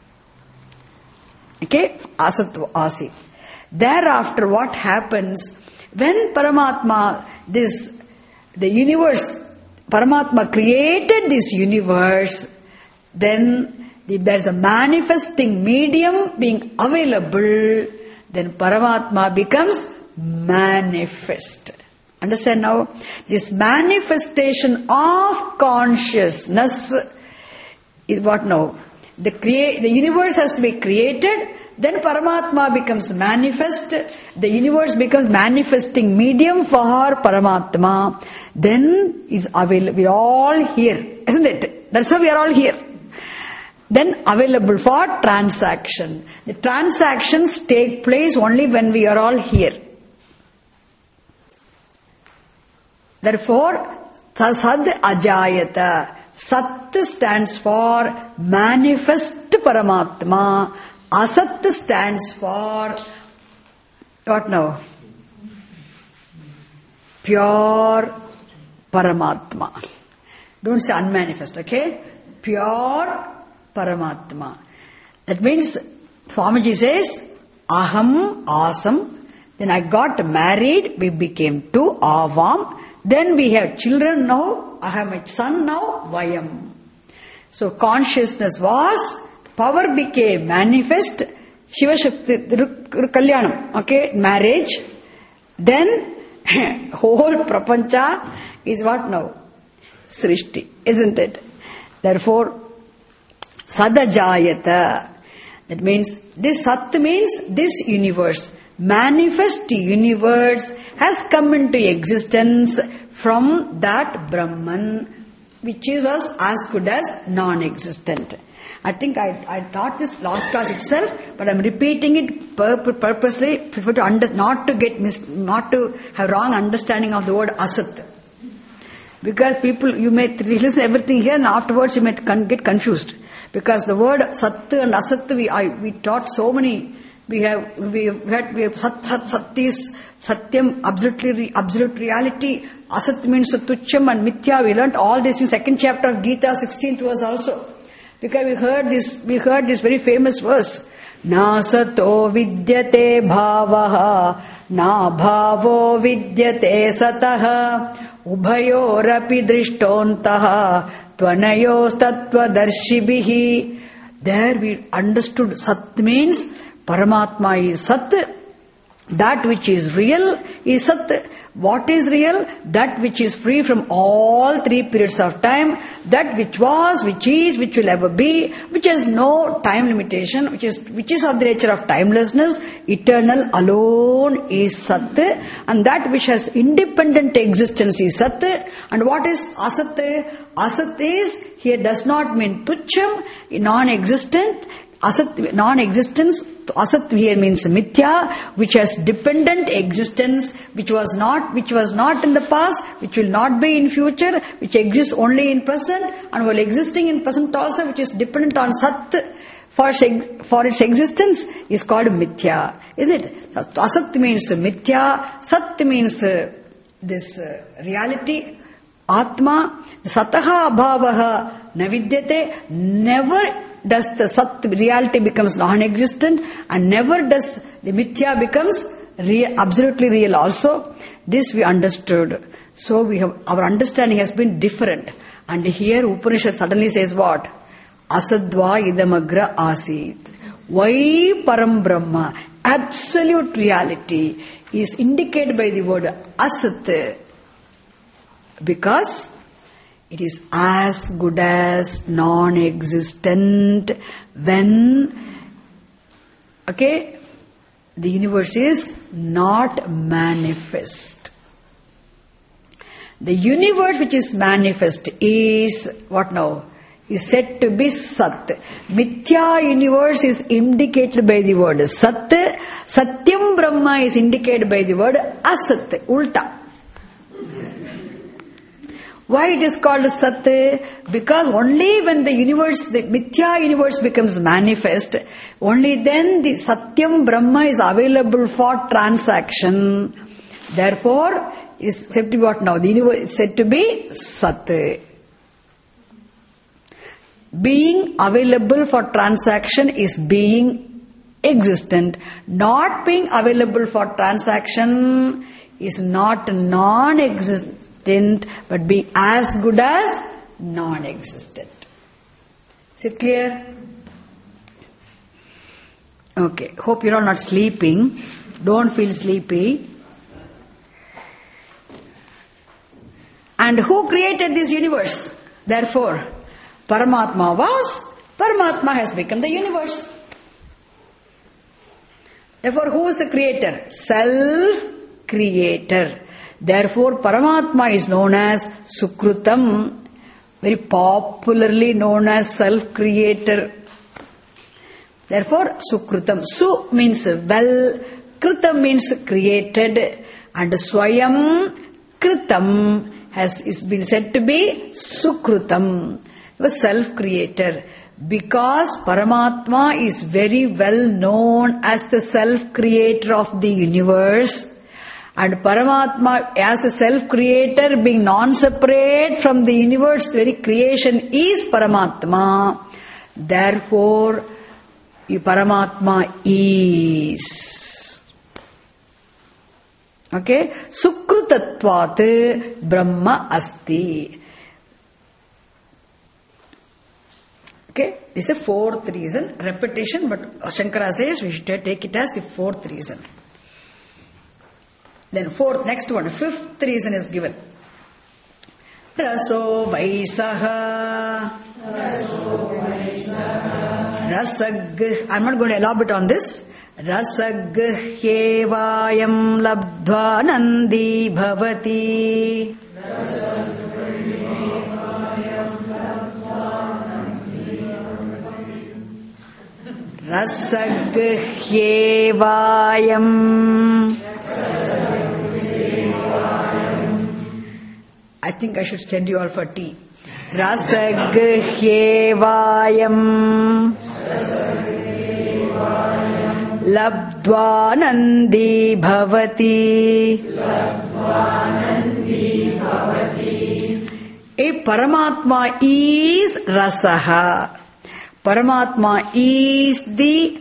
Okay? Asatva asit. Thereafter, what happens when Paramatma, the universe, Paramatma created this universe, then there's a manifesting medium being available, then Paramatma becomes manifest. Understand now? This manifestation of consciousness is what now? The universe has to be created, then Paramatma becomes manifest, the universe becomes manifesting medium for Paramatma, then is available. We are all here, isn't it? That's why we are all here. Then available for transaction. The transactions take place only when we are all here. Therefore, Sad Ajayata. Sat stands for manifest Paramatma. Asat stands for what now? Pure Paramatma. Don't say unmanifest, okay? Pure Paramatma. That means, Swamiji says, Aham, Asam. Then I got married, we became two, Avam. Then we have children now, I have my son now, Vayam. So consciousness was, power became manifest, Shiva Shakti, Kalyanam, okay, marriage. Then, whole Prapancha is what now? Srishti, isn't it? Therefore, Sadajayata. That means this Sat means this universe. Manifest universe has come into existence from that Brahman, which was as good as non-existent. I think I taught this last class itself, but I'm repeating it purposely, prefer to not to have wrong understanding of the word Asat. Because people, you may listen to everything here and afterwards you may get confused. Because the word Sat and Asat, we taught so many. We have Sat is Satyam, absolute reality. Asat means Tucham and Mithya. We learnt all this in second chapter of Gita, 16th verse also. Because we heard this very famous verse. Na sato vidyate bhavaha, na bhavo vidyate sataha, ubhayorapi drishtontaha, tvanayos tattvadarshibhihi. There we understood Sat means Paramatma is Sat. That which is real is Sat. What is real? That which is free from all three periods of time. That which was, which is, which will ever be, which has no time limitation, which is of the nature of timelessness, eternal alone is Sat. And that which has independent existence is Sat. And what is Asat? Asat is, here does not mean Tucham, non-existent. Asat, non-existence. Asat here means Mithya, which has dependent existence, which was not in the past, which will not be in future, which exists only in present, and while existing in present also, which is dependent on Sat for its existence, is called Mithya. Isn't it? Asat means Mithya, Sat means this reality, Atma, Sataha Abhavaha Navidyate, never does the Sat reality becomes non-existent, and never does the Mithya becomes real, absolutely real also. This we understood. So our understanding has been different. And here Upanishad suddenly says what? Asadva idamagra asit. Why Param Brahma, absolute reality, is indicated by the word Asat? Because it is as good as non-existent when, the universe is not manifest. The universe which is manifest is, what now? Is said to be Sat. Mithya universe is indicated by the word Sat. Satyam Brahma is indicated by the word Asat, Ulta. Why it is called Sat? Because only when the universe, the Mithya universe becomes manifest, only then the Satyam Brahma is available for transaction. Therefore, is said to be what now? The universe is said to be Sat. Being available for transaction is being existent. Not being available for transaction is not non-existent, but being as good as non-existent. Is it clear? Okay. Hope you're all not sleeping. Don't feel sleepy. And who created this universe? Therefore, Paramatma was, Paramatma has become the universe. Therefore, who is the creator? Self-creator. Therefore, Paramatma is known as Sukrutam, very popularly known as self-creator. Therefore, Sukrutam. Su means well, Kritam means created, and Swayam Kritam is been said to be Sukrutam, the self-creator. Because Paramatma is very well known as the self-creator of the universe, and Paramatma as a self-creator being non-separate from the universe, the very creation is Paramatma. Therefore, Paramatma is. Okay? Sukrutatvat Brahma asti. Okay? This is the fourth reason. Repetition, but Shankara says we should take it as the fourth reason. Then next one, fifth reason is given. Raso Vaisaha Rasag, I'm not going to elaborate on this. Rasagyevayam labdva nandi bhavati. Rasagyevayam. I think I should send you all for tea. Rasagyevayam labdva nandi bhavati. A Paramatma is rasaha. Paramatma is the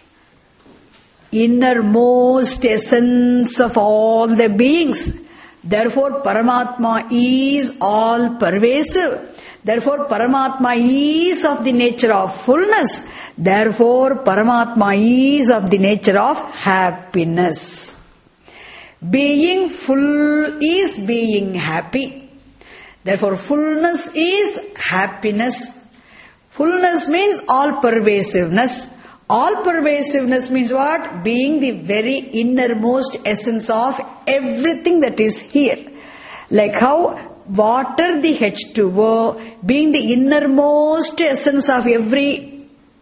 innermost essence of all the beings. Therefore, Paramatma is all pervasive. Therefore, Paramatma is of the nature of fullness. Therefore, Paramatma is of the nature of happiness. Being full is being happy. Therefore, fullness is happiness. Fullness means all pervasiveness. All pervasiveness means what? Being the very innermost essence of everything that is here. Like how water, the H2O, being the innermost essence of every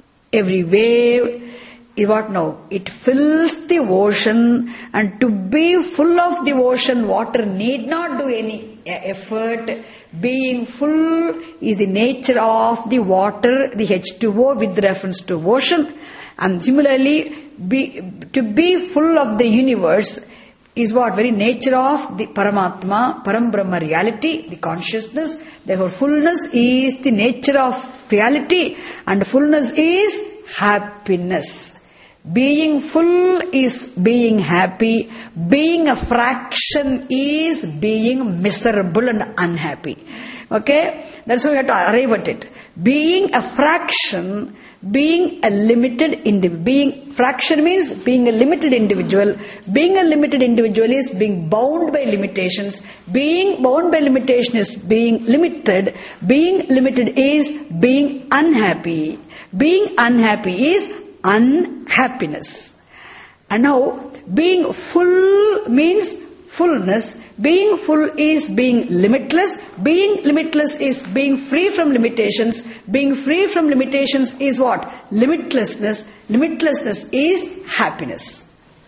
wave, is what now? It fills the ocean, and to be full of the ocean, water need not do any effort. Being full is the nature of the water, the H2O with reference to ocean. And similarly, to be full of the universe is what? Very nature of the Paramatma, Parambrahma reality, the consciousness. Therefore, fullness is the nature of reality, and fullness is happiness. Being full is being happy. Being a fraction is being miserable and unhappy. Okay? That's why we have to arrive at it. Being a fraction, being a limited individual. Fraction means being a limited individual. Being a limited individual is being bound by limitations. Being bound by limitation is being limited. Being limited is being unhappy. Being unhappy is unhappiness. And now, being full means fullness. Being full is being limitless. Being limitless is being free from limitations. Being free from limitations is what? Limitlessness. Limitlessness is happiness.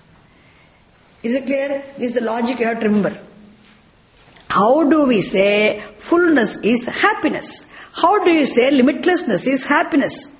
Is it clear? This is the logic you have to remember. How do we say fullness is happiness? How do you say limitlessness is happiness?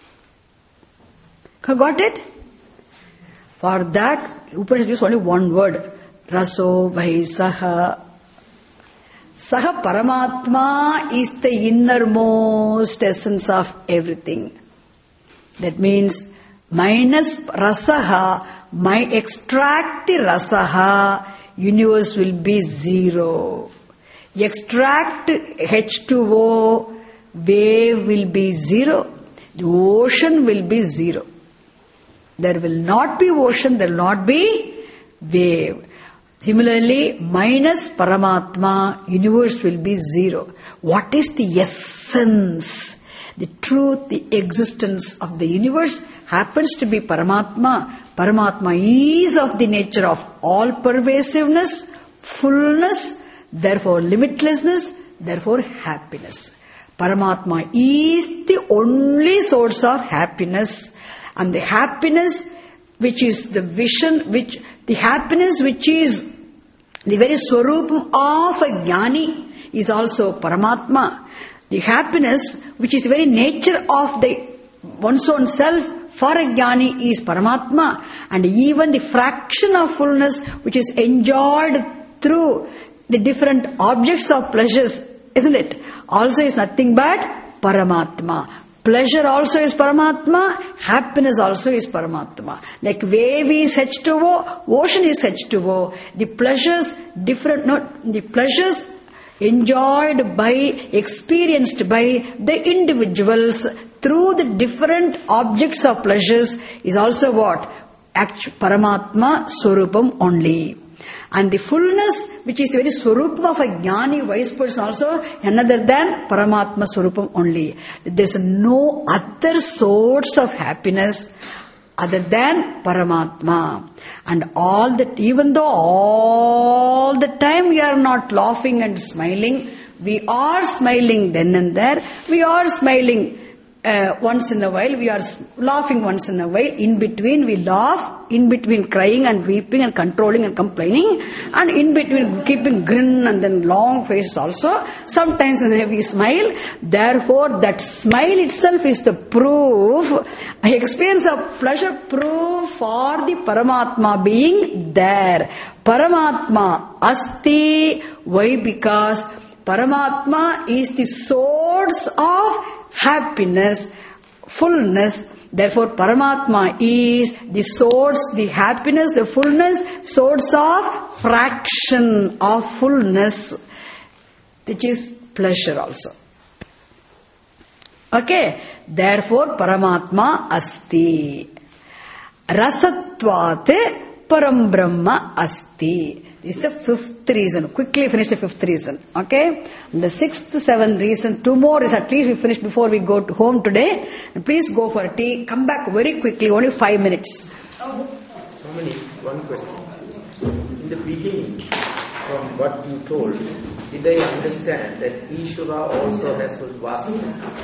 Got it? For that, Upanishad uses only one word. Raso vai saha. Saha Paramatma is the innermost essence of everything. That means minus rasaha, extract the rasaha, universe will be zero. Extract H2O, wave will be zero. The ocean will be zero. There will not be ocean, there will not be wave. Similarly, minus Paramatma, universe will be zero. What is the essence? The truth, the existence of the universe happens to be Paramatma. Paramatma is of the nature of all pervasiveness, fullness, therefore limitlessness, therefore happiness. Paramatma is the only source of happiness. And the happiness which is the vision, the happiness which is the very swarupam of a jnani is also Paramatma. The happiness which is the very nature of one's own self for a jnani is Paramatma. And even the fraction of fullness which is enjoyed through the different objects of pleasures, isn't it? Also is nothing but Paramatma. Pleasure also is Paramatma, happiness also is Paramatma. Like wave is H2O, ocean is H2O. The pleasures the pleasures enjoyed by, experienced by the individuals through the different objects of pleasures is also what? Paramatma Swarupam only. And the fullness, which is the very Swarupam of a Jnani, wise person also, another than Paramatma Swarupam only. There is no other source of happiness other than Paramatma. And even though all the time we are not laughing and smiling, we are smiling then and there, we are smiling once in a while, we are laughing once in a while, in between we laugh, in between crying and weeping and controlling and complaining, and in between keeping grin and then long faces also. Sometimes we smile. Therefore, that smile itself is the proof, experience of pleasure proof for the Paramatma being there. Paramatma asti. Why? Because Paramatma is the source of happiness, fullness. Therefore, Paramatma is the source, the happiness, the fullness, source of fraction of fullness, which is pleasure also. Okay? Therefore, Paramatma asti. Rasatvat Param Brahma asti. This is the fifth reason. Quickly finish the fifth reason. Okay? And the sixth, seventh reason. Two more is at least we finish before we go to home today. And please go for a tea. Come back very quickly. Only 5 minutes. One question. In the beginning, from what you told, did I understand that Ishvara also has his vasana?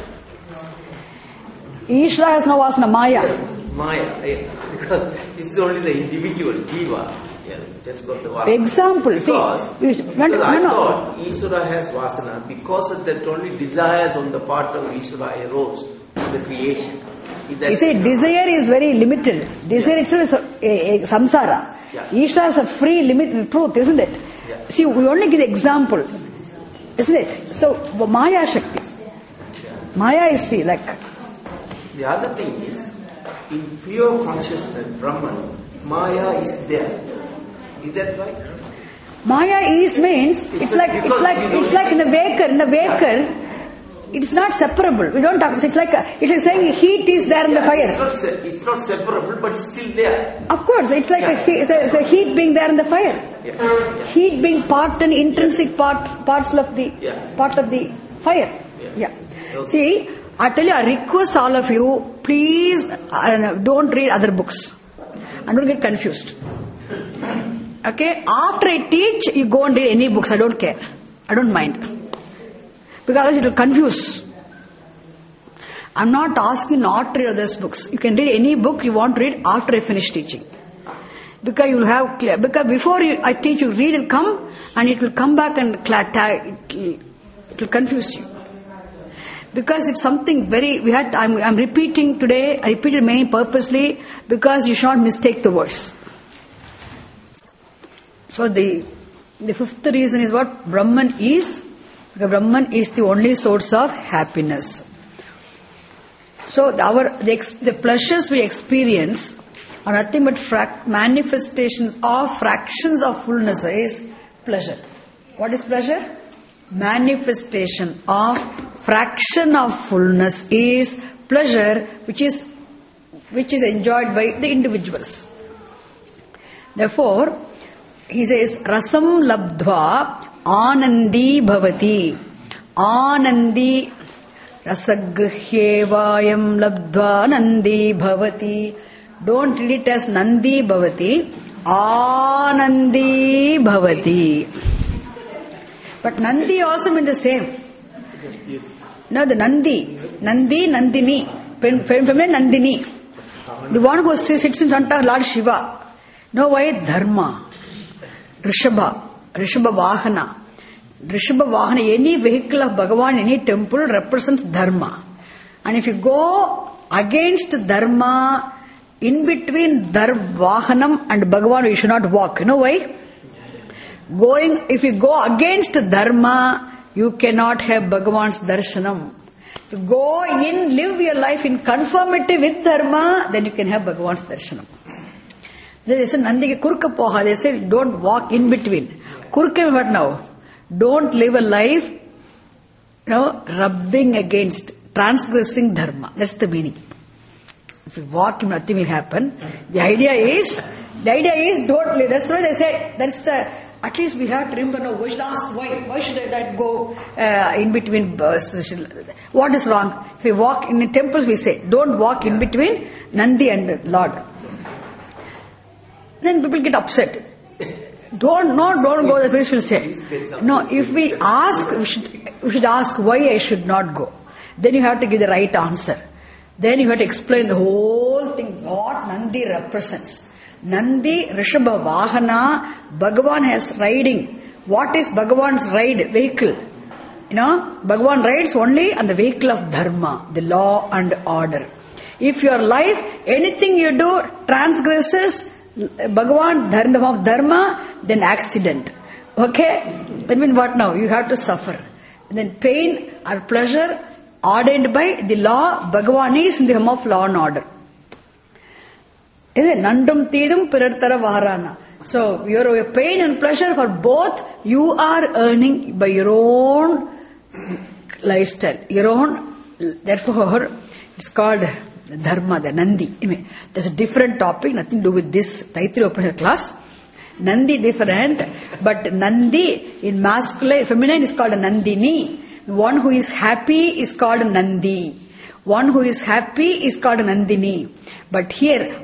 Ishvara has no vasana. Maya. Maya. Because this is only the individual, Jiva. Yeah, just got the vasana. Example, because I thought Ishvara has vasana because of that only desires on the part of Ishvara arose in the creation. You see, desire is very limited. Desire itself is a samsara. Yeah. Ishvara is a free, limited truth, isn't it? Yeah. See, we only give example, isn't it? So, Maya Shakti. Maya is free, like. The other thing is, in pure consciousness, Brahman, Maya is there. Is that right? Maya is means it's like in a waker. In a waker, it's not separable. We don't talk. It's like saying heat is there in the fire. It's not separable, but it's still there. Of course, it's like the heat being there in the fire. Yeah. Heat being part and intrinsic parts of the part of the fire. Yeah. Okay. See, I tell you, I request all of you, please don't read other books and don't get confused. Okay, after I teach, you go and read any books. I don't care. I don't mind. Because it will confuse. I'm not asking not to read other books. You can read any book you want to read after I finish teaching. Because you will have clear. Because before I teach, you read and come, and it will come back and it will confuse you. Because it's something very, I'm repeating today, I repeated many purposely, because you should not mistake the words. So the fifth reason is what? Brahman is. Because Brahman is the only source of happiness. So the pleasures we experience are nothing but manifestations of fractions of fullness is pleasure. What is pleasure? Manifestation of fraction of fullness is pleasure, which is enjoyed by the individuals. Therefore, he says, Rasam labdhva anandi bhavati. Anandi rasaghevayam labdhva nandi bhavati. Don't read it as Nandi bhavati. Anandi bhavati. But Nandi also means the same. No, the Nandi, Nandini, feminine Nandini. The one who sits in front of Lord Shiva. No, why? Dharma. Rishabha Vahana. Rishabha Vahana, any vehicle of Bhagavan, any temple represents Dharma. And if you go against Dharma, in between Vahanam and Bhagavan, you should not walk. You know why? If you go against Dharma, you cannot have Bhagavan's darshanam. If you go in, live your life in conformity with Dharma, then you can have Bhagavan's darshanam. They say, Nandike kurka poha. They say, don't walk in between. Kurka what now? Don't live a life, rubbing against, transgressing Dharma. That's the meaning. If you walk, nothing will happen. The idea is, The idea is don't. That's why they say that's the. At least we have to remember. No, we should ask why. Why should I not go in between? What is wrong? If we walk in the temples, we say don't walk in between Nandi and Lord. Then people get upset. Don't go. The priest will say no. If we ask, we should ask why I should not go. Then you have to give the right answer. Then you have to explain the whole thing, what Nandi represents. Nandi, Rishabha, Vahana, Bhagavan has riding. What is Bhagavan's ride? Vehicle. Bhagavan rides only on the vehicle of Dharma, the law and order. If your life, anything you do transgresses Bhagavan, Dharma of Dharma, then accident. Okay? That means what now? You have to suffer. And then pain or pleasure ordained by the law, Bhagavan is in the form of law and order. Nandum Tidum Pirartara Vaharana. So, your pain and pleasure for both, you are earning by your own lifestyle. Your own, therefore, it's called Dharma, the Nandi. There's a different topic, nothing to do with this Taittiriya Upanishad class. Nandi different, but Nandi in masculine, feminine is called a Nandini. One who is happy is called a Nandi. One who is happy is called a Nandini. But here,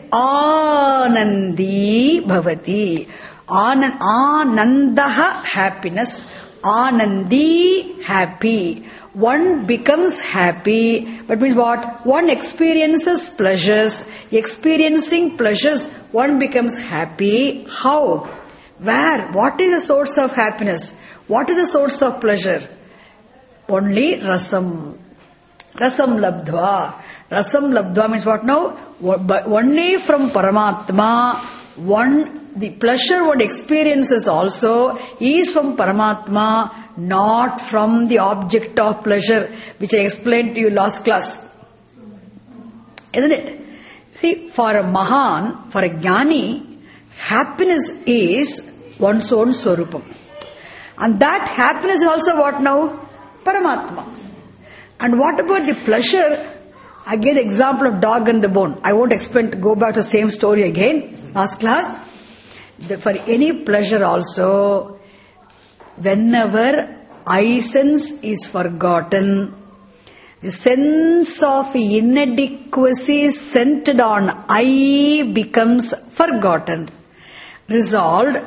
Anandi Bhavati. Anandaha, happiness. Anandi, happy. One becomes happy. But means what? One experiences pleasures. Experiencing pleasures, one becomes happy. How? Where? What is the source of happiness? What is the source of pleasure? Only rasam. Rasam labdva. Rasam labdva means what now? Only from Paramatma, the pleasure one experiences also is from Paramatma, not from the object of pleasure, which I explained to you last class. Isn't it? See, for a Mahan, for a Jnani, happiness is one's own Swarupam. And that happiness is also what now? Paramatma. And what about the pleasure? Again, example of dog and the bone. I won't go back to the same story again, last class. For any pleasure also, whenever I sense is forgotten, the sense of inadequacy centered on I becomes forgotten, resolved.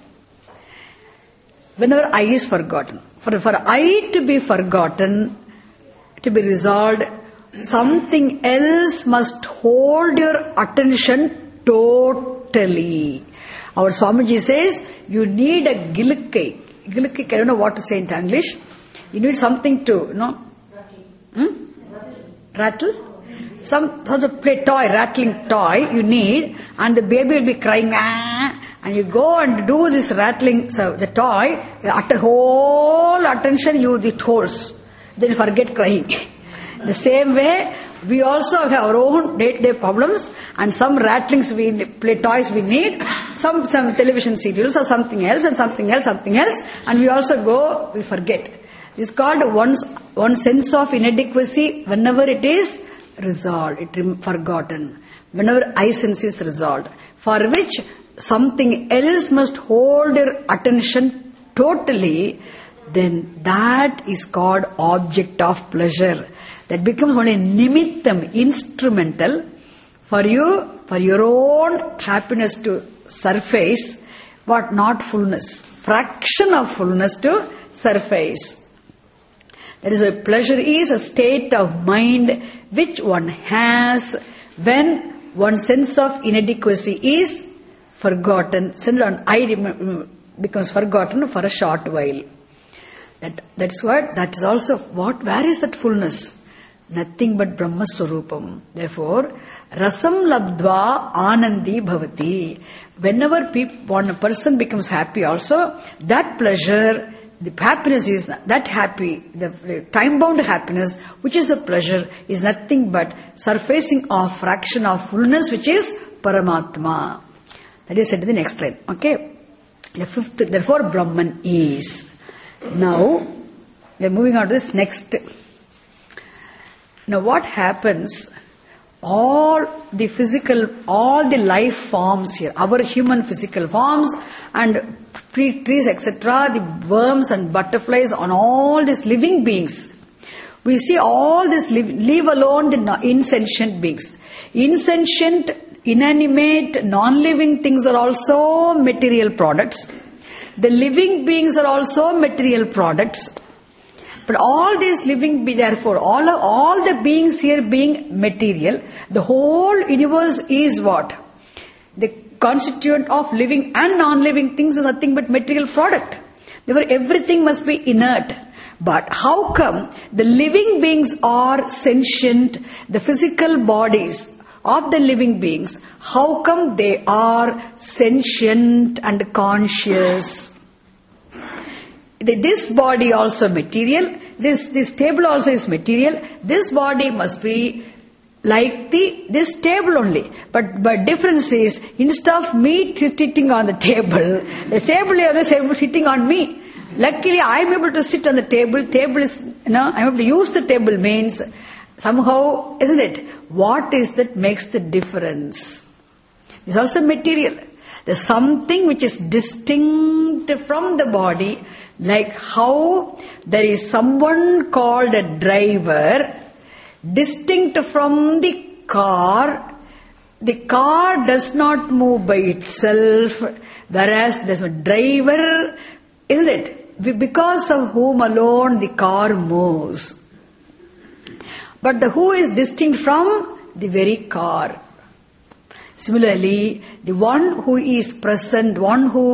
Whenever I is forgotten, for I to be forgotten, to be resolved, something else must hold your attention totally. Our Swamiji says, you need a gilukkai. Gilukkai, I don't know what to say in English. You need something to, rattle? Some to play toy, rattling toy you need, and the baby will be crying, and you go and do this rattling, so the toy, at the whole attention it holds. Then you forget crying. The same way, we also have our own day-to-day problems, and some rattlings play toys we need, some television serials or something else, and we also go, we forget. It's called one sense of inadequacy whenever it is resolved, forgotten. Whenever I sense is resolved, for which something else must hold your attention totally, then that is called object of pleasure. That becomes only nimittam, instrumental, for you, for your own happiness to surface, but not fullness. Fraction of fullness to surface. That is why pleasure is a state of mind which one has when one sense of inadequacy is forgotten. Centered on I becomes forgotten for a short while. That is also what? Where is that fullness? Nothing but Brahma Swarupam. Therefore, rasam labdva anandi bhavati. Whenever one person becomes happy also, that pleasure, the happiness is that happy, the time-bound happiness, which is a pleasure, is nothing but surfacing of fraction of fullness, which is Paramatma. That is said in the next line. Okay? The fifth, therefore, Brahman is. Now, we are moving on to this next. Now what happens all the life forms here, our human physical forms and trees, etc., the worms and butterflies, on all these living beings. We see all this leave alone the insentient beings. Insentient, inanimate, non-living things are also material products. The living beings are also material products. But all these living beings, therefore, all the beings here being material, the whole universe is what? The constituent of living and non-living things is nothing but material product. Therefore, everything must be inert. But how come the living beings are sentient, the physical bodies of the living beings, how come they are sentient and conscious? This body also material, this table also is material, this body must be like this table only. But difference is, instead of me sitting on the table is sitting on me. Luckily, I am able to sit on the table. Table is, I am able to use the table means somehow, isn't it? What is that makes the difference? It's also material. There's something which is distinct from the body, like how there is someone called a driver, distinct from the car. The car does not move by itself, whereas there's a driver, isn't it? Because of whom alone the car moves. But the who is distinct from the very car. Similarly, the one who is present, the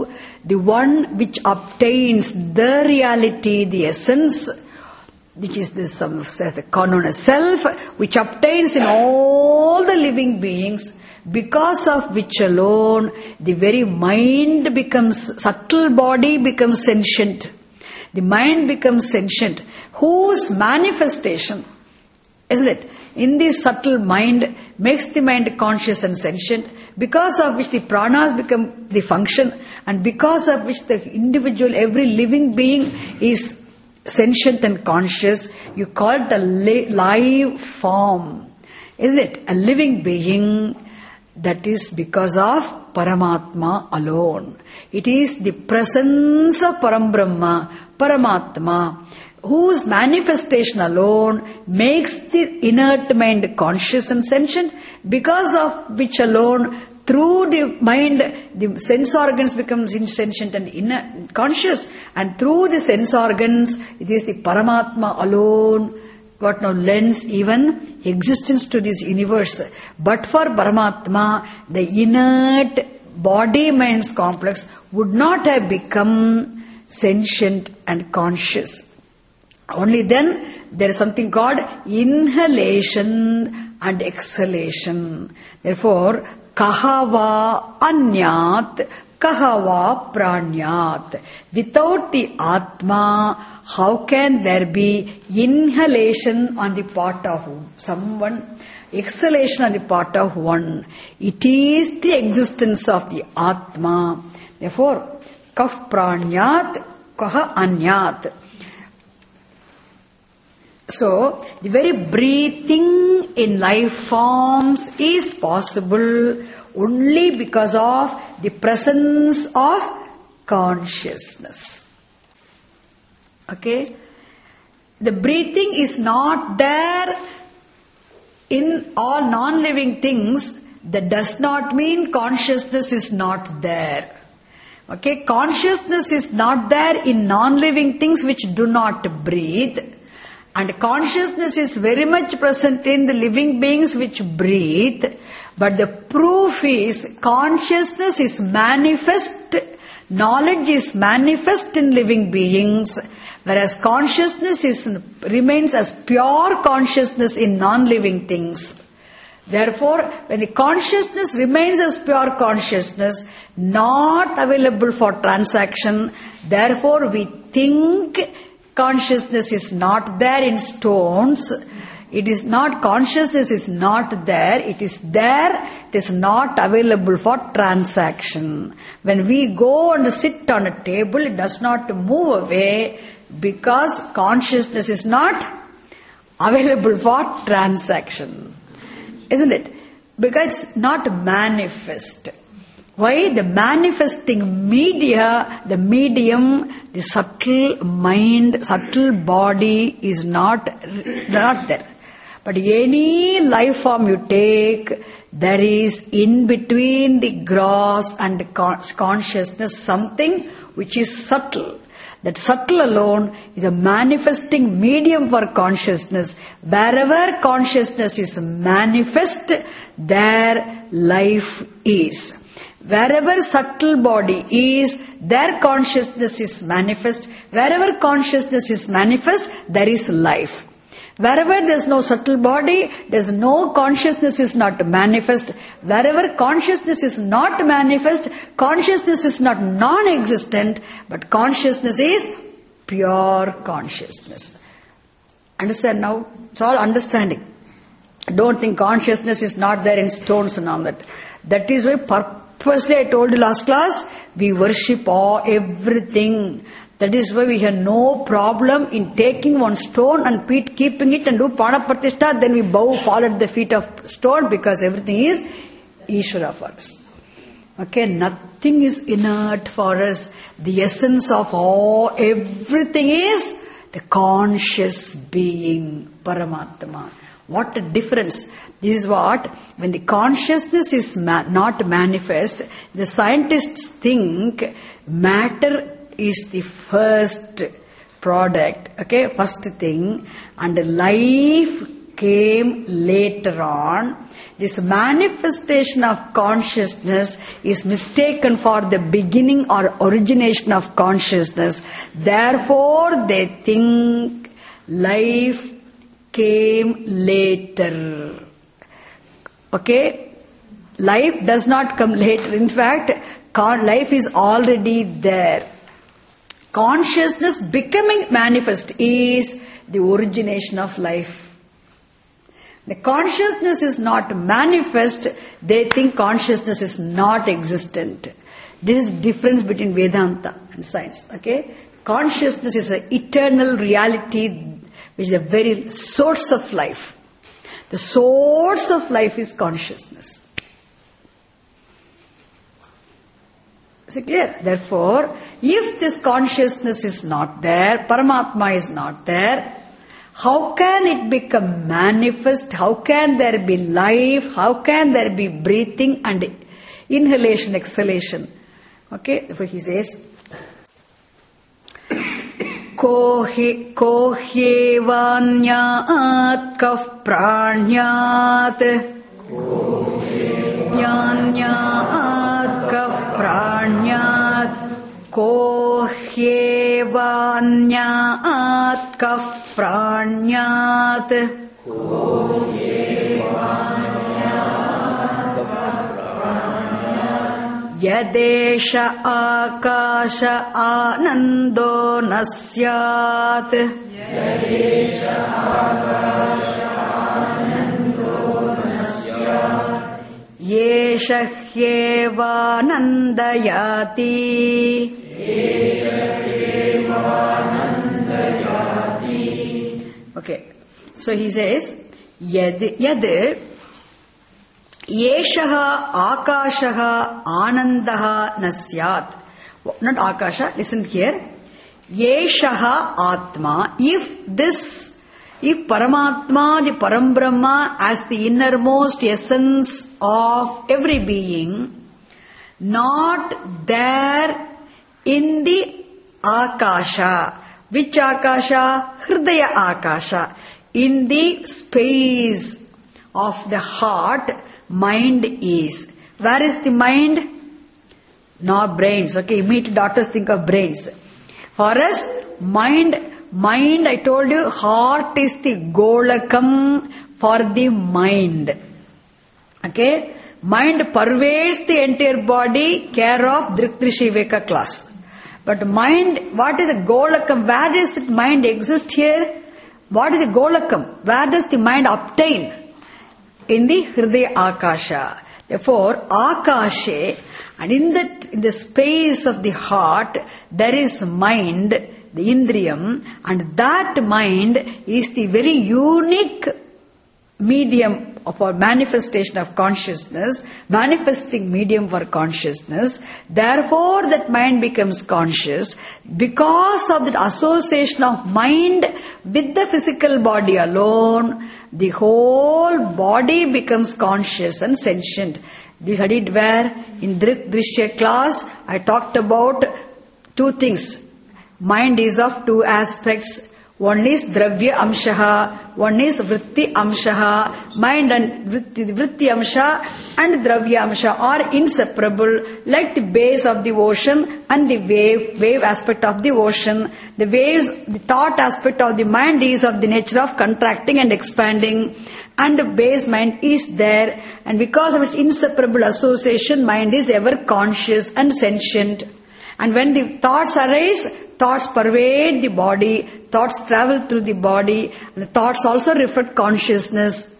one which obtains the reality, the essence, which is this, some says the known self, which obtains in all the living beings, because of which alone the very mind becomes, subtle body becomes sentient. The mind becomes sentient, whose manifestation, isn't it, in this subtle mind makes the mind conscious and sentient, because of which the pranas become the function, and because of which the individual, every living being is sentient and conscious. You call it a live form, isn't it? A living being. That is because of Paramatma alone. It is the presence of Parambrahma, Paramatma, whose manifestation alone makes the inert mind conscious and sentient, because of which alone, through the mind, the sense organs becomes insentient and conscious, and through the sense organs, it is the Paramatma alone what now lends even existence to this universe. But for Paramatma, the inert body-mind's complex would not have become sentient and conscious. Only then there is something called inhalation and exhalation. Therefore, kahava anyat, kahava pranyat. Without the Atma, how can there be inhalation on the part of someone, exhalation on the part of one? It is the existence of the Atma. Therefore, kah pranyat, kaha anyat. So, the very breathing in life forms is possible only because of the presence of consciousness. Okay? The breathing is not there in all non-living things. That does not mean consciousness is not there. Okay? Consciousness is not there in non-living things which do not breathe. And consciousness is very much present in the living beings which breathe. But the proof is consciousness is manifest, knowledge is manifest in living beings, whereas consciousness remains as pure consciousness in non-living things. Therefore, when the consciousness remains as pure consciousness, not available for transaction, therefore we think consciousness is not there in stones. It is not, consciousness is not there. It is there. It is not available for transaction. When we go and sit on a table, it does not move away because consciousness is not available for transaction. Isn't it? Because it's not manifest. Why? The manifesting media, the medium, the subtle mind, subtle body is not there. But any life form you take, there is in between the gross and the consciousness something which is subtle. That subtle alone is a manifesting medium for consciousness. Wherever consciousness is manifest, there life is. Wherever subtle body is, there consciousness is manifest. Wherever consciousness is manifest, there is life. Wherever there is no subtle body, there is no consciousness is not manifest. Wherever consciousness is not manifest, consciousness is not non-existent, but consciousness is pure consciousness. Understand now? It's all understanding. Don't think consciousness is not there in stones and all that. That is why purposely I told you last class, we worship everything. That is why we have no problem in taking one stone and keeping it and do Prana-Pratishtha, then we fall at the feet of stone because everything is Ishvara for us. Okay, nothing is inert for us. The essence of everything is the conscious being, Paramatma. What a difference. This is what, when the consciousness is not manifest, the scientists think matter is the first product, okay, first thing, and life came later on. This manifestation of consciousness is mistaken for the beginning or origination of consciousness. Therefore, they think life came later. Okay? Life does not come later. In fact, life is already there. Consciousness becoming manifest is the origination of life. The consciousness is not manifest, they think consciousness is not existent. This is the difference between Vedanta and science. Okay? Consciousness is an eternal reality which is the very source of life. The source of life is consciousness. Is it clear? Therefore, if this consciousness is not there, Paramatma is not there, how can it become manifest? How can there be life? How can there be breathing and inhalation, exhalation? Okay, therefore he says, Kohye vanyat kaf pranyat Nyanyat kaf pranyat Kohye vanyat kaf pranyat Yadesha akasha anando nasyat Yadesha akasha anando nasyat Yesha hyeva nandayati Yesha hyeva nandayati. Okay, so he says Yad Yeshaha akashaha anandaha nasyat. Not akasha, listen here. Yeshaha atma. If Paramatma, the Parambrahma, as the innermost essence of every being, not there in the akasha. Which akasha? Hridaya akasha. In the space of the heart, mind is. Where is the mind? Not brains. Okay, immediate doctors think of brains. For us, mind, I told you, heart is the golakam for the mind. Okay? Mind pervades the entire body, care of Driktrishi Viveka class. But mind, what is the golakam? Where does the mind exist here? What is the golakam? Where does the mind obtain? In the Hridaya Akasha. Therefore, Akashe, and in the space of the heart, there is mind, the Indriyam, and that mind is the very unique medium for manifestation of consciousness, manifesting medium for consciousness. Therefore, that mind becomes conscious. Because of that association of mind with the physical body alone, the whole body becomes conscious and sentient. We studied where? In Drishya class, I talked about two things. Mind is of two aspects. One is Dravya Amshaha, one is Vritti Amshaha. Mind and Vritti Amsha and Dravya Amsha are inseparable, like the base of the ocean and the wave aspect of the ocean. The waves, the thought aspect of the mind is of the nature of contracting and expanding, and the base mind is there, and because of its inseparable association, mind is ever conscious and sentient. And when the thoughts arise, thoughts pervade the body, thoughts travel through the body, and the thoughts also reflect consciousness.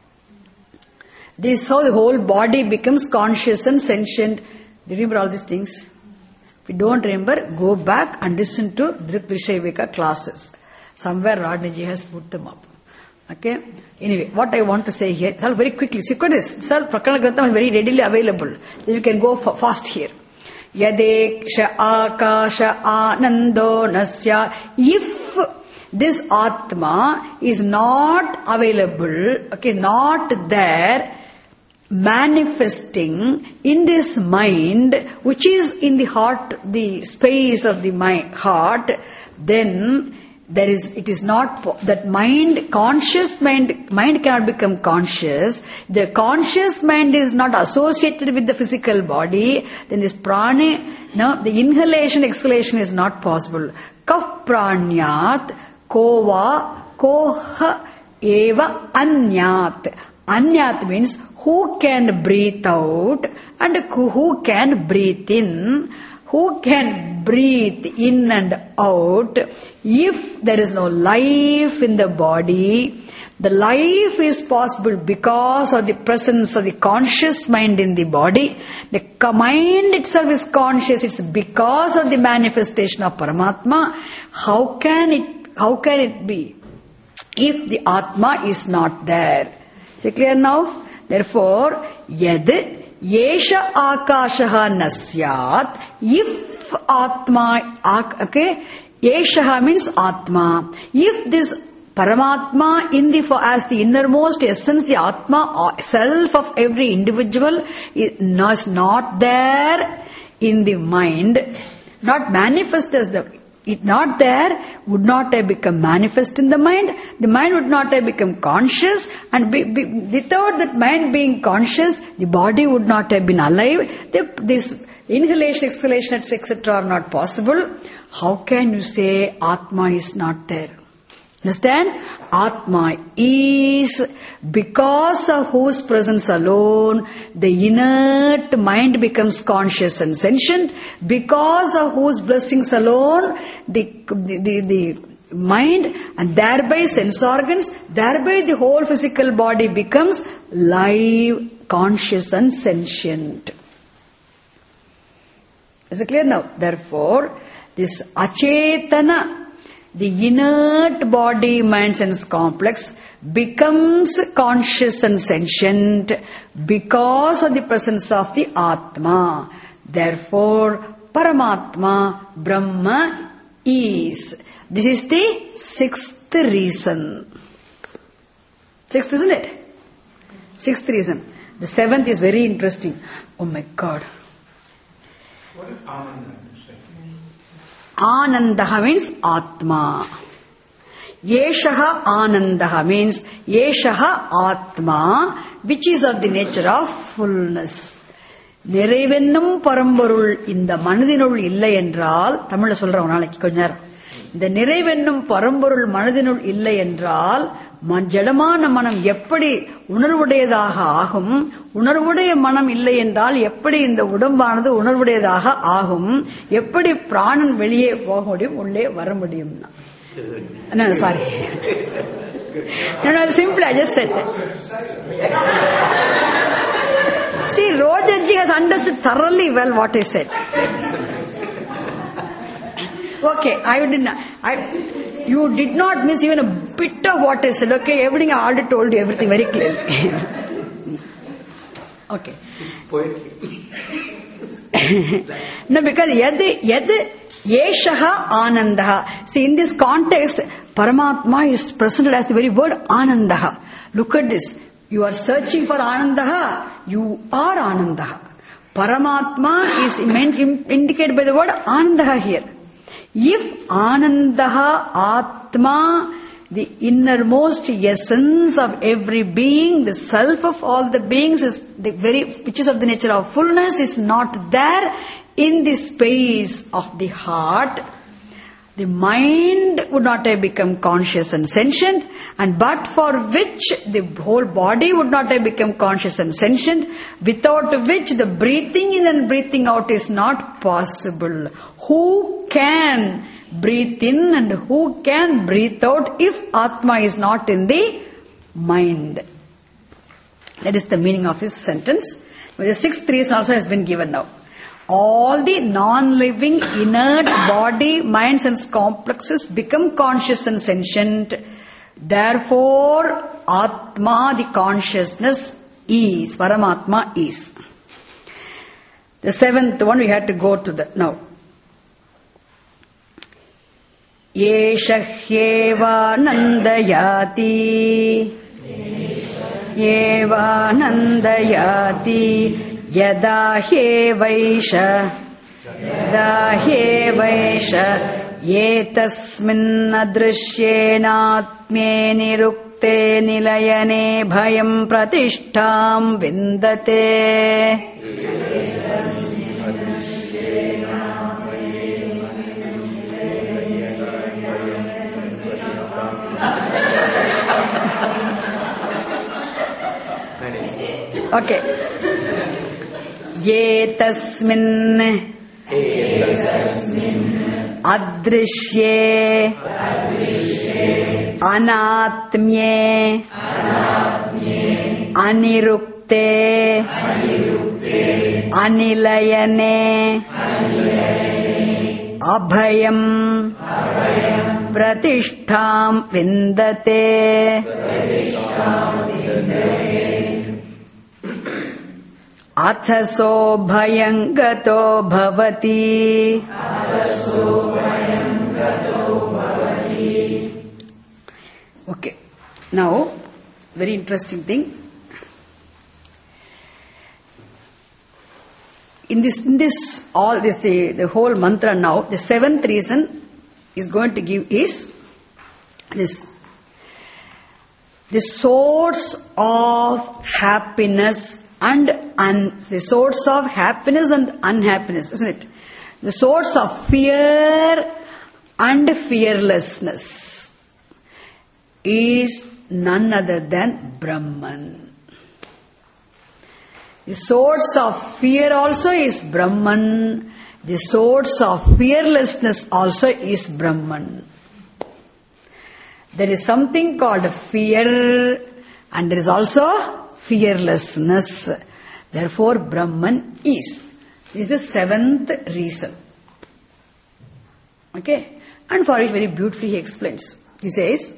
This is how the whole body becomes conscious and sentient. Do you remember all these things? If you don't remember, go back and listen to Drishya classes. Somewhere Radhiji has put them up. Okay? Anyway, what I want to say here, it's all very quickly. See, this is all Prakarana Grantham is very readily available. Then you can go fast here. Yadeksha akasha anando nasya. If this Atma is not available, okay, not there, manifesting in this mind, which is in the heart, the space of the mind, heart, then it is not that mind, conscious mind cannot become conscious. The conscious mind is not associated with the physical body. Then this prana, no, the inhalation, exhalation is not possible. Kaf pranyat, kova, koha, eva, anyat. Anyat means who can breathe out and who can breathe in. Who can breathe in and out? If there is no life in the body, the life is possible because of the presence of the conscious mind in the body. The mind itself is conscious. It's because of the manifestation of Paramatma. How can it be if the Atma is not there? Is it clear now? Therefore, yad Yesha akashaha nasyat. If Atma, okay, Yeshaha means Atma. If this Paramatma as the innermost essence, the Atma, self of every individual is not there in the mind, not manifest as it not there, would not have become manifest in the mind would not have become conscious, and without that mind being conscious, the body would not have been alive. This inhalation, exhalation, etc. are not possible. How can you say Atma is not there? Understand? Atma is, because of whose presence alone the inert mind becomes conscious and sentient, because of whose blessings alone the mind and thereby sense organs, thereby the whole physical body becomes live, conscious and sentient. Is it clear now? Therefore, this achetana, the inert body, mind, sense complex becomes conscious and sentient because of the presence of the Atma. Therefore, Paramatma, Brahma is. This is the sixth reason. Sixth, isn't it? Sixth reason. The seventh is very interesting. Oh my God. What is Ananda? Anandaha means Atma. Yeshaha Anandaha means Yeshaha Atma, which is of the nature of fullness. நிறைவென்னும் பரம்பொருள் இந்த மனதினுள் இல்லை என்றால், தமிழ்ல சொல்றோம் நாளைக்கு கொஞ்ச நேரம், இந்த நிறைவென்னும் பரம்பொருள் மனதினுள் இல்லை என்றால் ஜடமான மனம் எப்படி உணர்வுடையதாக ஆகும்? உணர்வுடைய மனம் இல்லை என்றால் எப்படி இந்த உடம்பானது உணர்வுடையதாக ஆகும்? எப்படி பிராணன் வெளியே போக முடியும், உள்ளே வர முடியும்? Sorry, simply I just said that. See, Rojaji has understood thoroughly well what I said. Okay, you did not miss even a bit of what I said, okay, everything I already told you, everything very clearly. Okay. It's poetry. No, because yad yeshaha anandaha. See, in this context, Paramatma is presented as the very word anandaha. Look at this. You are searching for anandaha. You are anandaha. Paramatma is indicated by the word anandaha here. If anandaha atma, the innermost essence of every being, the self of all the beings, is the very, which is of the nature of fullness, is not there in the space of the heart, the mind would not have become conscious and sentient, and but for which the whole body would not have become conscious and sentient, without which the breathing in and breathing out is not possible. Who can breathe in and who can breathe out if Atma is not in the mind? That is the meaning of his sentence. The sixth reason also has been given now. All the non-living inert body, minds and complexes become conscious and sentient. Therefore, Atma, the consciousness, is, Paramatma is. The seventh one we had to go to the now. Yesha hyeva nandayati Yeva nandayati Yada hyevaisha Yetasmin adrishyena nirukte nilayane bhayam pratishtham vindate. Okay. Yetasmin adrishye anatmye anirukte anilayane abhayam pratishtham vindate. Athaso bhayangato bhavati. Okay. Now, very interesting thing. In this, the whole mantra now, the seventh reason is going to give is this. The source of happiness and the source of happiness and unhappiness, isn't it? The source of fear and fearlessness is none other than Brahman. The source of fear also is Brahman. The source of fearlessness also is Brahman. There is something called fear and there is also fearlessness. Therefore, Brahman is. This is the seventh reason. Okay? And for it very beautifully he explains. He says,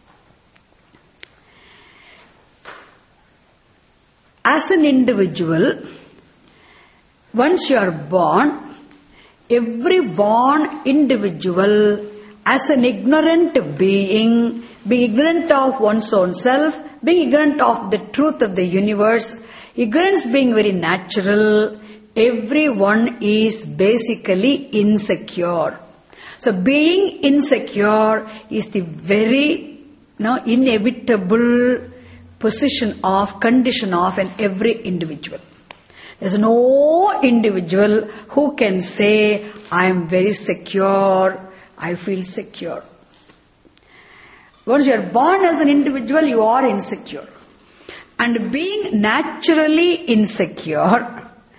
as an individual, once you are born, every born individual, as an ignorant being ignorant of one's own self, being ignorant of the truth of the universe, ignorance being very natural, everyone is basically insecure. So being insecure is the very inevitable condition of an every individual. There is no individual who can say, I am very secure, I feel secure. Once you are born as an individual, you are insecure. And being naturally insecure,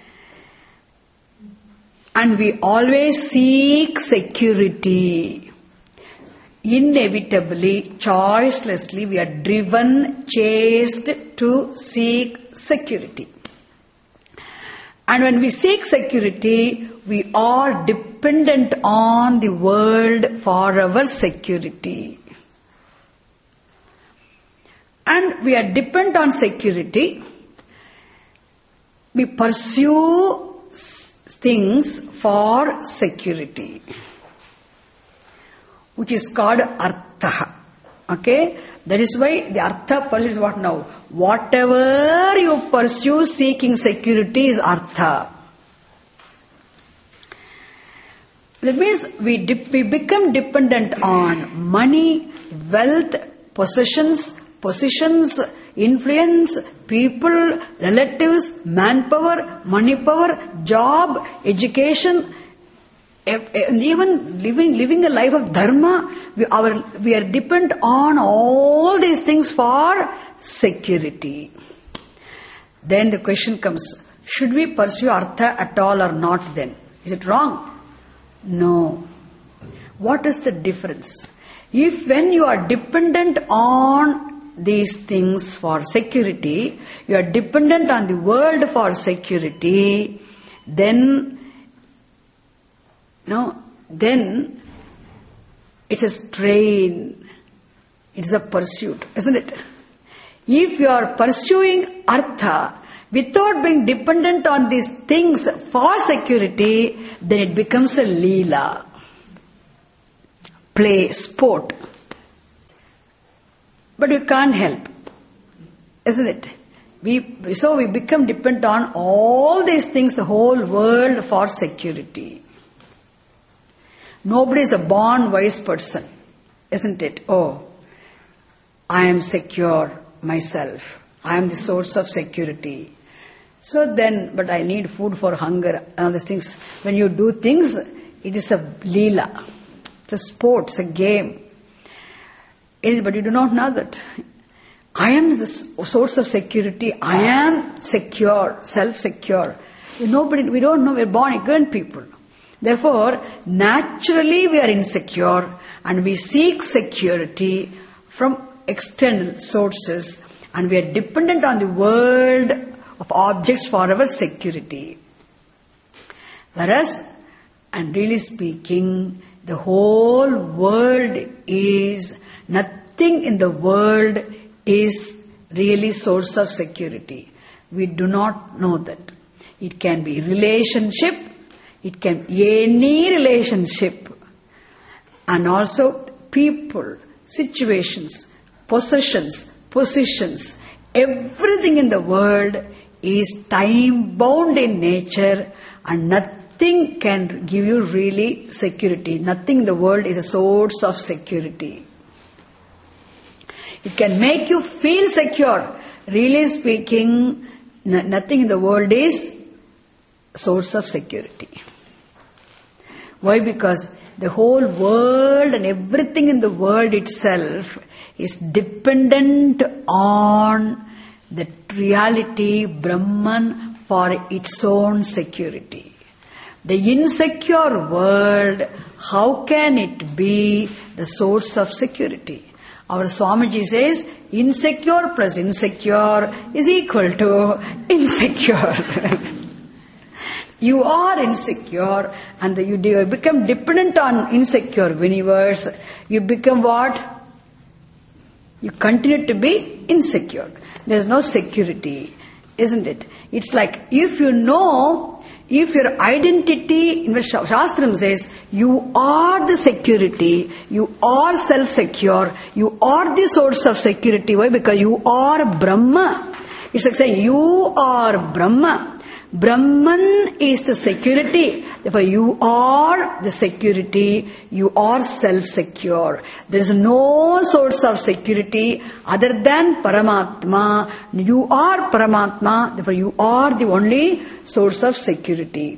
and we always seek security, inevitably, choicelessly, we are driven, chased to seek security. And when we seek security, we are dependent on the world for our security. and we are dependent on security. We pursue things for security, which is called artha. Okay? That is why the artha pursuit is what now? Whatever you pursue seeking security is artha. That means we become dependent on money, wealth, possessions, positions, influence, people, relatives, manpower, money power, job, education, and even living a life of dharma. We are dependent on all these things for security. Then the question comes, should we pursue artha at all or not then? Is it wrong? No. What is the difference? If when you are dependent on these things for security, you are dependent on the world for security, then it's a strain, it's a pursuit, isn't it? If you are pursuing artha without being dependent on these things for security, then it becomes a leela, play, sport. But you can't help, isn't it? So we become dependent on all these things, the whole world, for security. Nobody is a born wise person, isn't it? Oh, I am secure myself. I am the source of security. So then, but I need food for hunger and all these things. When you do things, it is a leela. It's a sport, it's a game. But you do not know that. I am the source of security. I am secure, self-secure. We don't know, we're born ignorant people. Therefore, naturally we are insecure and we seek security from external sources and we are dependent on the world of objects for our security. Whereas, and really speaking, the whole world is, nothing in the world is really source of security. We do not know that. It can be relationship, it can be any relationship, and also people, situations, possessions, positions, everything in the world is time bound in nature and nothing can give you really security. Nothing in the world is a source of security. It can make you feel secure. Really speaking, nothing in the world is source of security. Why? Because the whole world and everything in the world itself is dependent on the reality, Brahman, for its own security. The insecure world, how can it be the source of security? Our Swamiji says, insecure plus insecure is equal to insecure. You are insecure and you become dependent on insecure universe. You become what? You continue to be insecure. There is no security, isn't it? It's like if you know, if your identity, in the Shastram says, you are the security, you are self-secure, you are the source of security. Why? Because you are Brahma. It's like saying, you are Brahma. Brahman is the security. Therefore, you are the security. You are self-secure. There is no source of security other than Paramatma. You are Paramatma. Therefore, you are the only source of security.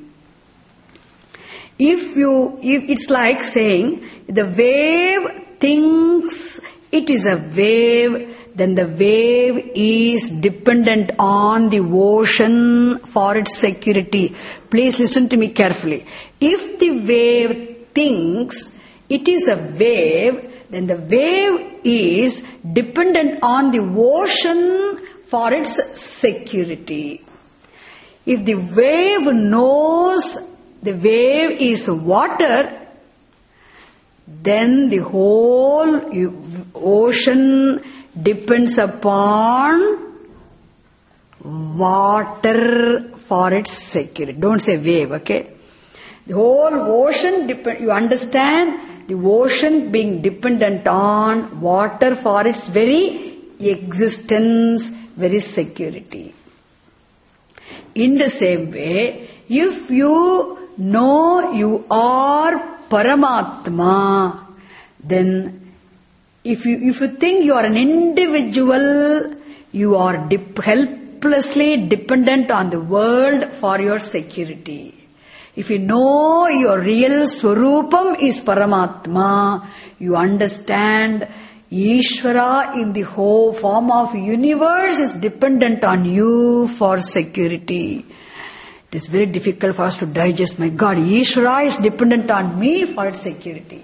If it's like saying, the wave thinks it is a wave, then the wave is dependent on the ocean for its security. Please listen to me carefully. If the wave thinks it is a wave, then the wave is dependent on the ocean for its security. If the wave knows the wave is water, then the whole ocean depends upon water for its security. Don't say wave, okay? The whole ocean you understand the ocean being dependent on water for its very existence, very security. In the same way, if you know you are Paramatma, then if you think you are an individual, you are helplessly dependent on the world for your security. If you know your real Swarupam is Paramatma, you understand Ishvara in the whole form of universe is dependent on you for security. It is very difficult for us to digest. My God, Ishvara is dependent on me for its security.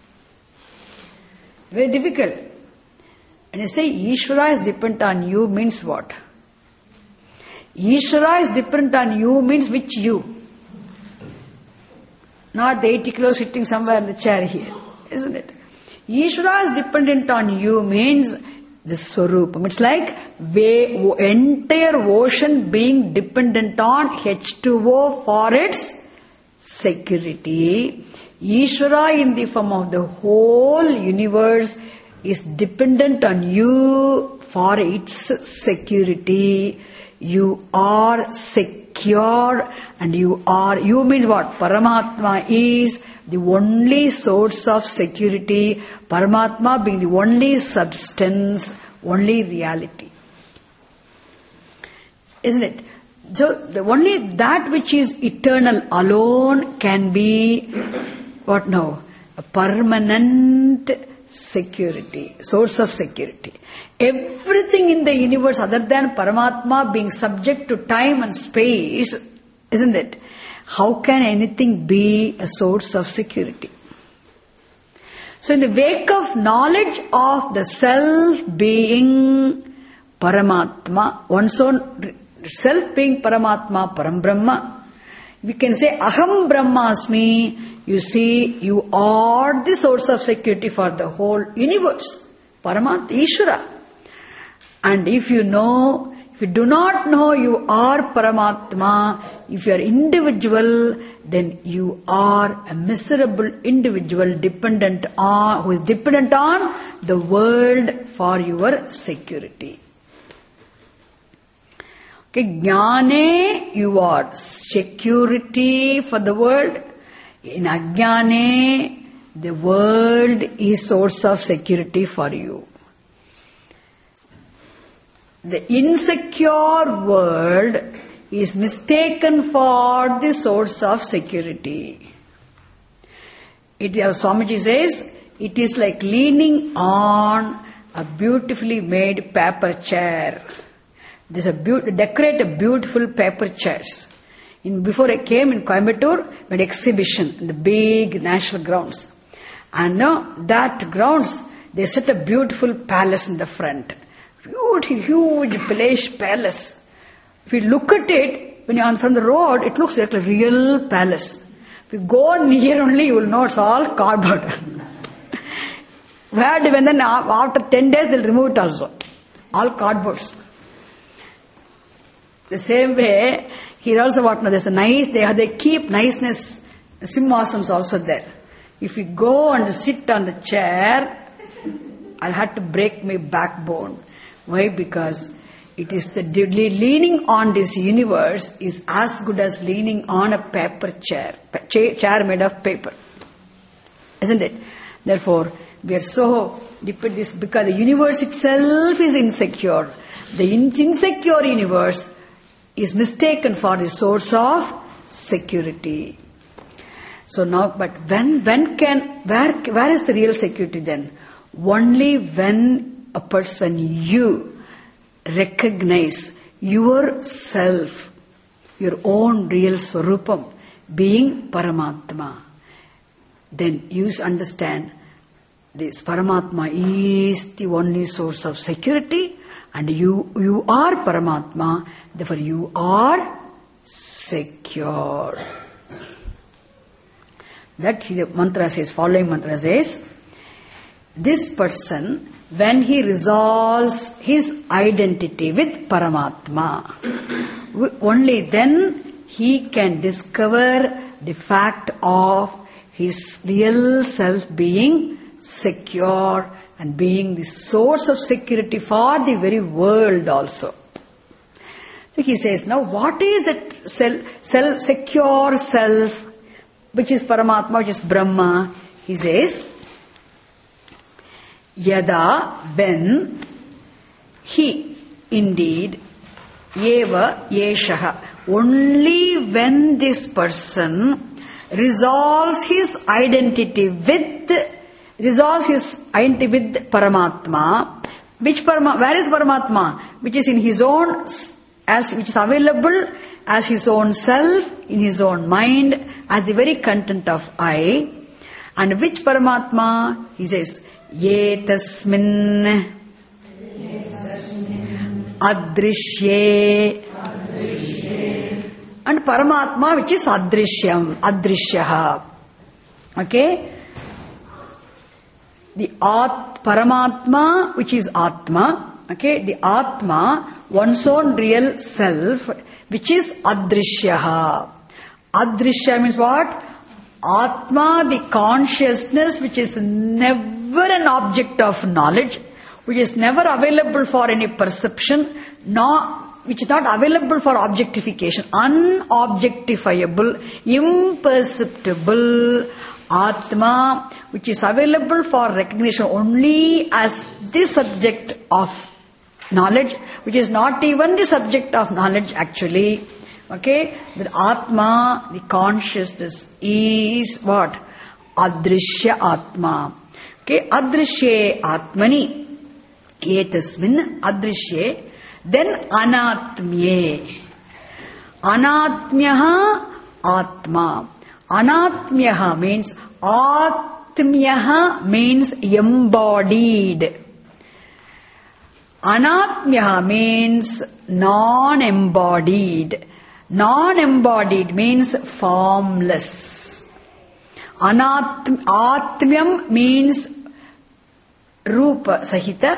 Very difficult. When you say Ishvara is dependent on you means what? Ishvara is dependent on you means which you? Not the 80 kilos sitting somewhere in the chair here, isn't it? Ishvara is dependent on you means the Swarupam. It's like entire ocean being dependent on H2O for its security. Ishvara in the form of the whole universe is dependent on you for its security. You are secure and you mean what? Paramatma is the only source of security. Paramatma being the only substance, only reality. Isn't it? So the only that which is eternal alone can be what now? A permanent security, source of security. Everything in the universe other than Paramatma being subject to time and space, isn't it? How can anything be a source of security? So in the wake of knowledge of the self being Paramatma, one's own self being Paramatma, Parambrahma, we can say Aham Brahmasmi. You see, you are the source of security for the whole universe. Paramatma, Ishvara. And if you do not know you are Paramatma, if you are individual, then you are a miserable individual who is dependent on the world for your security. Okay, Jnane, you are security for the world. In Ajnane, the world is source of security for you. The insecure world is mistaken for the source of security. As Swamiji says, it is like leaning on a beautifully made paper chair. Decorate a beautiful paper chairs. Before I came in Coimbatore, we had exhibition in the big national grounds. And now that grounds, they set a beautiful palace in the front. Huge palatial palace. If you look at it, when you're from the road, it looks like a real palace. If you go near only, you will know it's all cardboard. Then after 10 days, they'll remove it also. All cardboards. The same way, here also there's a nice, they keep niceness, simhasans also there. If you go and sit on the chair, I'll have to break my backbone. Why? Because it is the leaning on this universe is as good as leaning on a paper chair made of paper. Isn't it? Therefore, we are so dependent because the universe itself is insecure. The insecure universe is mistaken for the source of security. So now, but where is the real security then? Only when you recognize yourself, your own real Swarupam, being Paramatma, then you understand this Paramatma is the only source of security and you are Paramatma, therefore you are secure. That the mantra says, following mantra says, this person, when he resolves his identity with Paramatma, only then he can discover the fact of his real self being secure and being the source of security for the very world also. So he says, now what is that secure self, which is Paramatma, which is Brahma? He says, Yada, when he, indeed, eva, yeshaha, only when this person resolves his identity with Paramatma. Where is Paramatma? Which is in his own, which is available as his own self, in his own mind, as the very content of I. And which Paramatma? He says, Ye tasmin adrishye. And Paramatma, which is adrishyaha. Okay? The Paramatma, which is Atma. Okay? The Atma, one's own real self, which is adrishyaha. Adrishya means what? Atma, the consciousness, which is never an object of knowledge, which is never available for any perception, which is not available for objectification, unobjectifiable, imperceptible Atma, which is available for recognition only as the subject of knowledge, which is not even the subject of knowledge actually. Okay, the Atma, the consciousness is what? Adrishya Atma. Okay, Adrishye Atmani. Etasmin Adrishye. Then Anatmye. Anatmyaha Atma. Anatmyaha means Atmyaha means embodied. Anatmyaha means non-embodied. Non-embodied means formless. Atmyam means Rupa Sahita.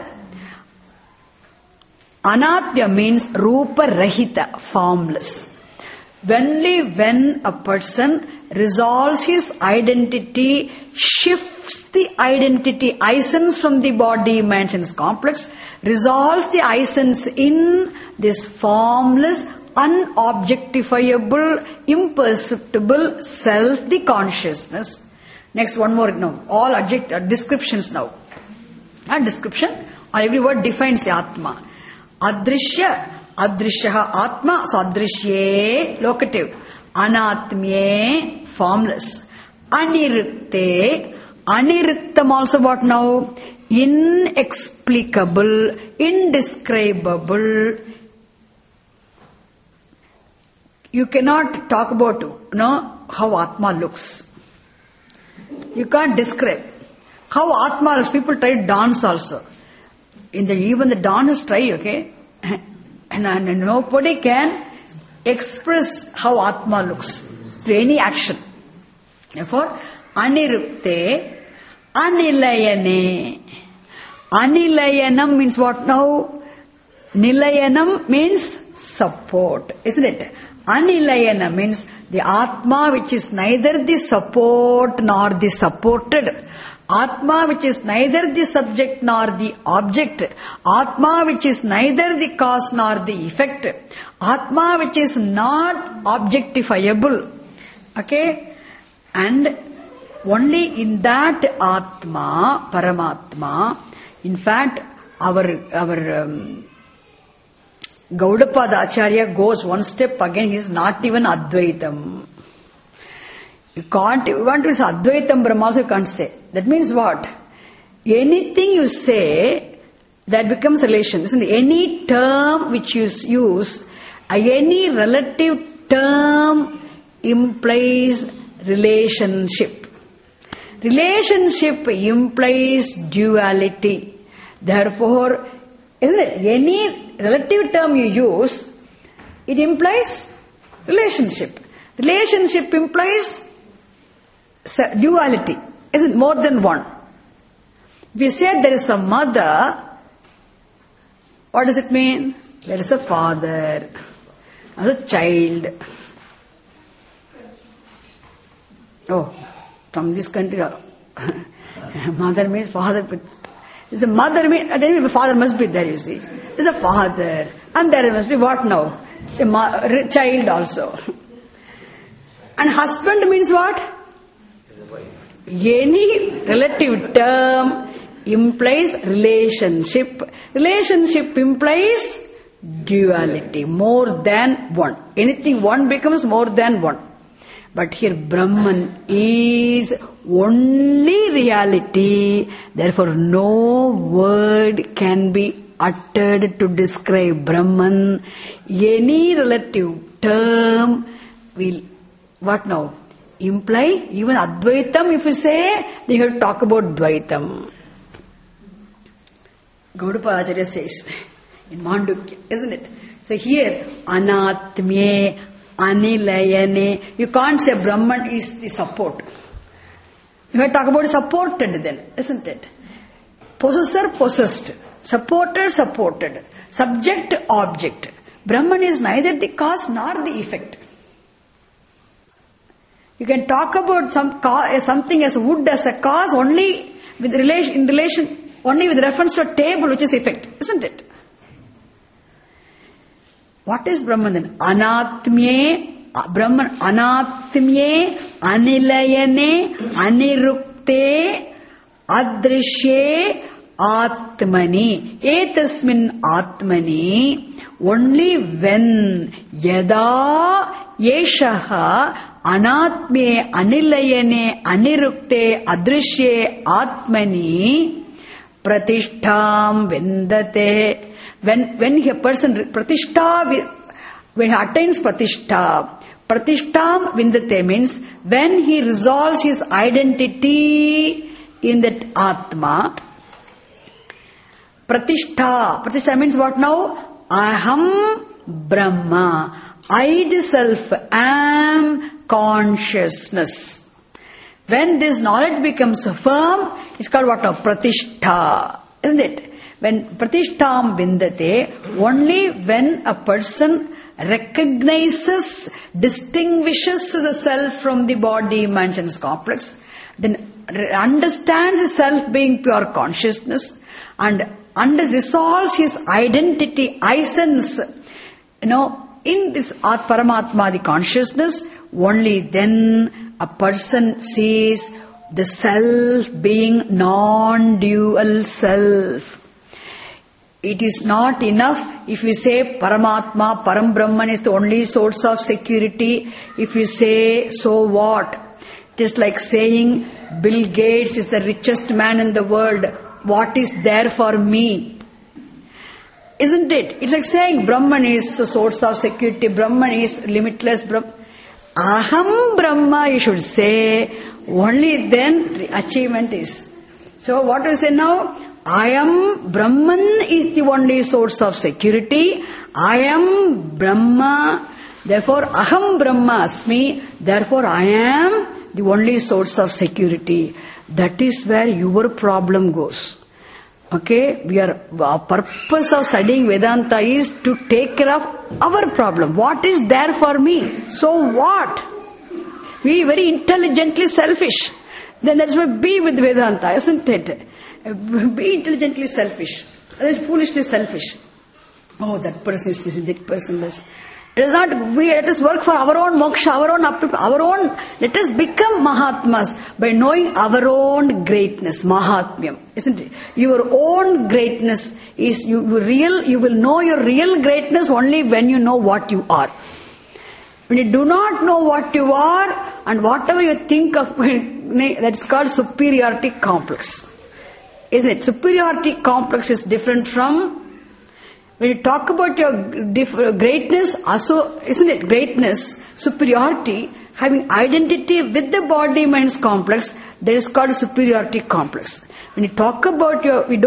Anatmya means Rupa Rahita, formless. Only when a person resolves his identity, shifts the identity, essence from the body, mind, sense complex, resolves the essence in this formless, unobjectifiable, imperceptible self, the consciousness. Next, one more now. All descriptions now. Not description, or every word defines the Atma. Adrishya, Adrishyaha Atma, so Adrishye, locative. Anatmye, formless. Anirutte, Aniruttam also what now? Inexplicable, indescribable. You cannot talk about how Atma looks. You can't describe how Atma looks. People try to dance also. Even the dancers try, okay? And nobody can express how Atma looks through any action. Therefore, Anirupte, Anilayane. Anilayanam means what now? Nilayanam means support, isn't it? Anilayana means the Atma which is neither the support nor the supported. Atma which is neither the subject nor the object. Atma which is neither the cause nor the effect. Atma which is not objectifiable. Okay? And only in that Atma, Paramatma, in fact, our Gaudapada Acharya goes one step again, he is not even Advaitam. You want to say Advaitam Brahma also you can't say. That means what? Anything you say, that becomes relation. Isn't it? Any term which you use, any relative term implies relationship. Relationship implies duality. Therefore, isn't it? Any relative term you use, it implies relationship. Relationship implies duality. Isn't more than one. If you say there is a mother, what does it mean? There is a father, a child. Oh, from this country, mother means father. The mother means, then the father must be there, you see. There's a father. And there must be what now? A child also. And husband means what? Any relative term implies relationship. Relationship implies duality, more than one. Anything one becomes more than one. But here Brahman is only reality, therefore no word can be uttered to describe Brahman. Any relative term will, what now? Imply even Advaitam, if you say, then you have to talk about Dvaitam. Gaudapada Acharya says in Mandukya, isn't it? So here, Anatmye, Anilayane, you can't say Brahman is the support. You have to talk about supported then, isn't it? Possessor, possessed. Supporter, supported. Subject, object. Brahman is neither the cause nor the effect. You can talk about something as wood as a cause only with only with reference to a table which is effect, isn't it? What is Brahman then? Anatmye, Brahman, Anatmye, Anilayane, Anirukte, Adrishye, Atmani. Etasmin Atmani, only when Yada Yeshaha Anatmye, Anilayane, Anirukte, Adrishye, Atmani, Pratishtham Vindate. When a person pratishtha, when he attains pratishtha, pratishtham vindate means when he resolves his identity in that Atma. Pratishtha means what now? Aham Brahma. I self am consciousness. When this knowledge becomes firm, it's called what now? Pratishtha. Isn't it? When pratishtham vindate, only when a person recognizes, distinguishes the self from the body, mind, sense complex, then understands the self being pure consciousness and resolves his identity, essence, in this Paramatma, the consciousness, only then a person sees the self being non-dual self. It is not enough if you say Paramatma, Param Brahman is the only source of security. If you say, so what? It is like saying Bill Gates is the richest man in the world. What is there for me? Isn't it? It's like saying Brahman is the source of security. Brahman is limitless. Aham Brahma, you should say. Only then the achievement is. So what do you say now? I am Brahman is the only source of security. I am Brahma. Therefore, Aham Brahma Asmi. Therefore, I am the only source of security. That is where your problem goes. Okay? Our purpose of studying Vedanta is to take care of our problem. What is there for me? So what? We very intelligently selfish. Then that's why be with Vedanta, isn't it? Be intelligently selfish. Foolishly selfish. Oh, that person is this, that person is. It is not, let us work for our own moksha, our own, let us become Mahatmas by knowing our own greatness, Mahatmyam, isn't it? Your own greatness is, you will know your real greatness only when you know what you are. When you do not know what you are, and whatever you think of, that's called superiority complex. Isn't it? Superiority complex is different from, when you talk about your greatness, also, isn't it? Greatness, superiority, having identity with the body minds complex, that is called superiority complex. When you talk about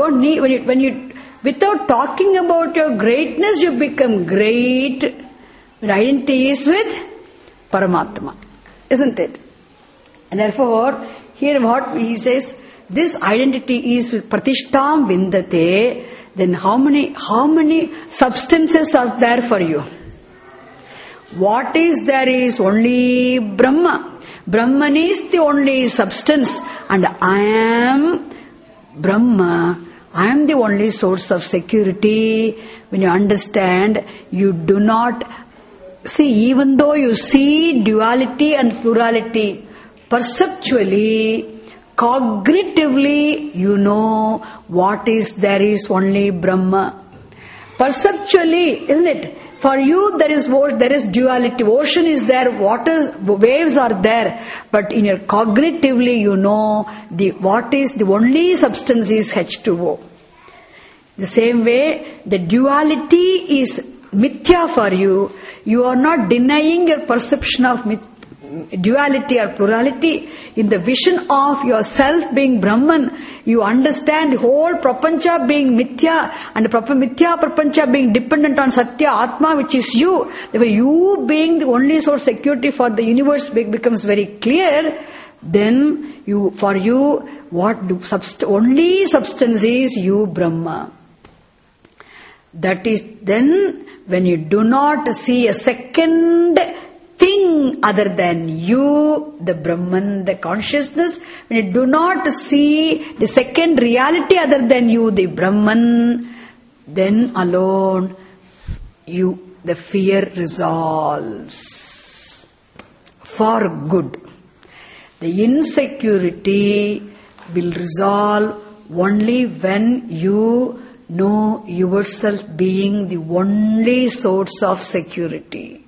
without talking about your greatness, you become great. When identity is with Paramatma, isn't it? And therefore, here what he says, this identity is pratishtam vindate, then how many substances are there for you? What is there is only Brahma. Brahman is the only substance, and I am Brahma. I am the only source of security. When you understand, you do not see, even though you see duality and plurality, perceptually, cognitively, you know what is there is only Brahma. Perceptually, isn't it? For you, there is duality. Ocean is there, water, waves are there. But in your cognitively, you know what is the only substance is H2O. The same way, the duality is mithya for you. You are not denying your perception of duality or plurality. In the vision of yourself being Brahman, you understand the whole prapancha being mithya, and the mithya prapancha being dependent on Satya Atma, which is you. Therefore, you being the only source security for the universe becomes very clear. Then only substance is you, Brahma. That is, then when you do not see a second thing other than you, the Brahman, the consciousness, when you do not see the second reality other than you, the Brahman, then alone the fear resolves for good. The insecurity will resolve only when you know yourself being the only source of security.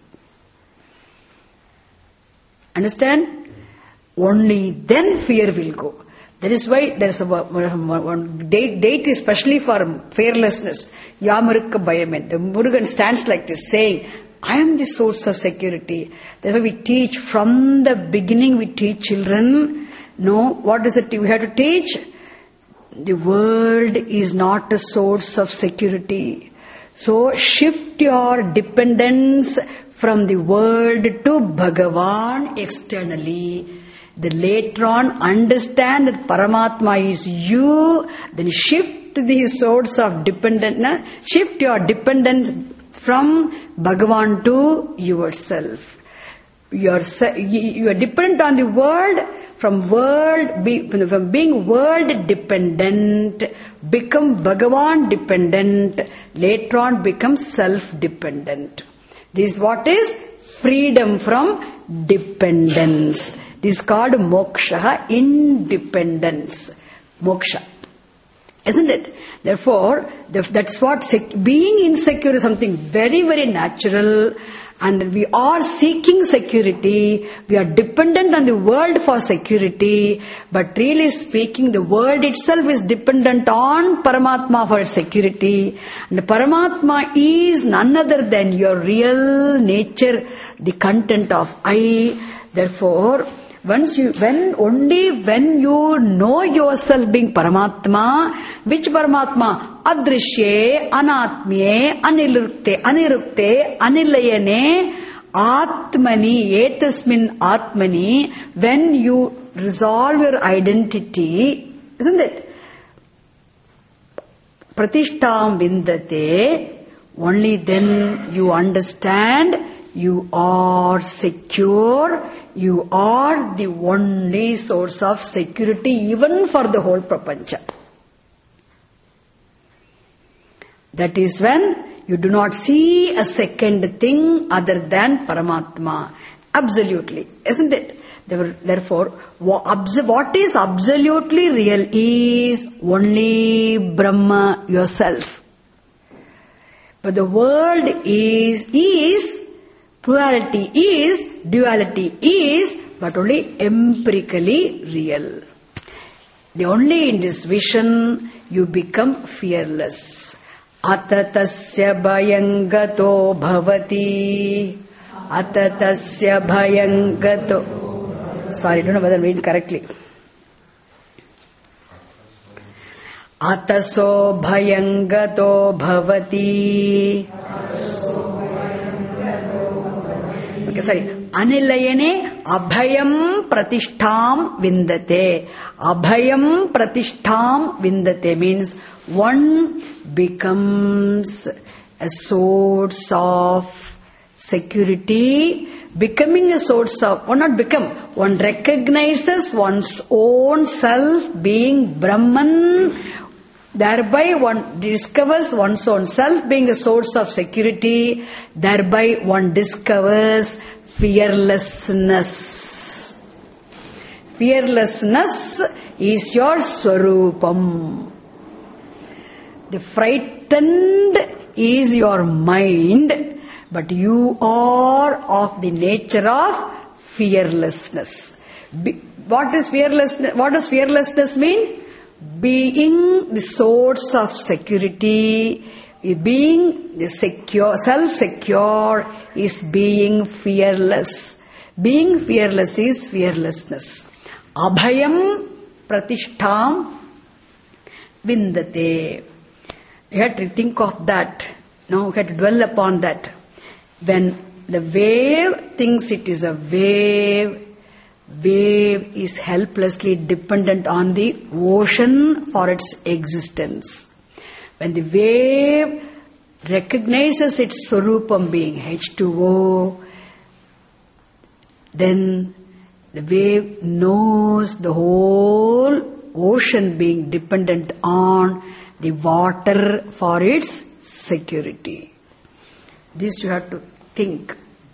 Understand? Only then fear will go. That is why there is one date especially for fearlessness. Yamarukka Bayamen. The Murugan stands like this, saying, I am the source of security. Therefore we teach from the beginning, we teach children, no, what is it we have to teach? The world is not a source of security. So shift your dependence from the world to Bhagavan externally. Then later on understand that Paramatma is you. Then shift the source of dependence. Shift your dependence from Bhagavan to yourself. You are dependent on the world. From being world dependent, become Bhagavan dependent, later on become self-dependent. This is what is freedom from dependence. This is called moksha, independence. Moksha. Isn't it? Therefore, that's what being insecure is something very, very natural. And we are seeking security. We are dependent on the world for security. But really speaking, the world itself is dependent on Paramatma for security. And Paramatma is none other than your real nature, the content of I. Therefore, when you know yourself being Paramatma, which Paramatma? Adrishye, Anatmye, Anirukte, Anilayane, Atmani, Etasmin Atmani, when you resolve your identity, isn't it? Pratishtam vindate, only then you understand you are secure, you are the only source of security even for the whole prapancha. That is when you do not see a second thing other than Paramatma. Absolutely, isn't it? Therefore, what is absolutely real is only Brahma yourself. But the world is plurality is, duality is, but only empirically real. The only in this vision you become fearless. Atatasya bhayangato bhavati. Atatasya bhayangato. Sorry, I don't know whether I'm reading correctly. Ataso bhayangato bhavati. Okay, sorry. Anilayane abhayam pratishtham vindate. Abhayam pratishtham vindate means one becomes a source of security. Becoming a source of, one not become, one recognizes one's own self being Brahman. Thereby one discovers one's own self being a source of security. Thereby one discovers fearlessness. Fearlessness is your Swarupam. The frightened is your mind, but you are of the nature of fearlessness. What is fearlessness? What does fearlessness mean? Being the source of security, being the secure, self-secure is being fearless. Being fearless is fearlessness. Abhayam pratishtham vindate. You have to think of that. Now you have to dwell upon that. When the wave thinks it is a wave, wave is helplessly dependent on the ocean for its existence. When the wave recognizes its Swarupam being H2O, then the wave knows the whole ocean being dependent on the water for its security. This you have to think.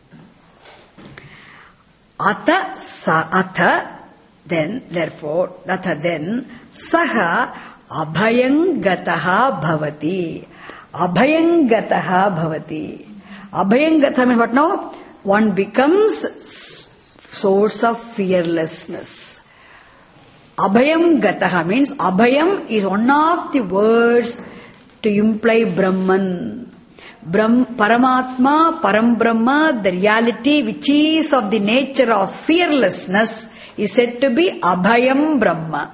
Atha, then, therefore, saha abhayangataha bhavati. Abhayangataha bhavati. Abhayangataha means what now? One becomes source of fearlessness. Abhayam gataha means abhayam is one of the words to imply Brahman. Paramatma, Param Brahma, the reality which is of the nature of fearlessness is said to be Abhayam Brahma.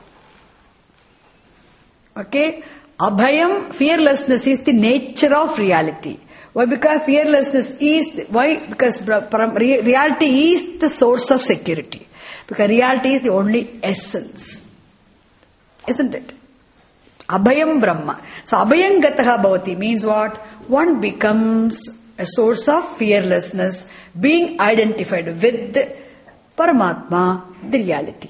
Okay? Abhayam, fearlessness is the nature of reality. Why? Because fearlessness is, why? Because reality is the source of security. Because reality is the only essence. Isn't it? Abhayam Brahma. So Abhayam Gataha Bhavati means what? One becomes a source of fearlessness, being identified with Paramatma, the reality.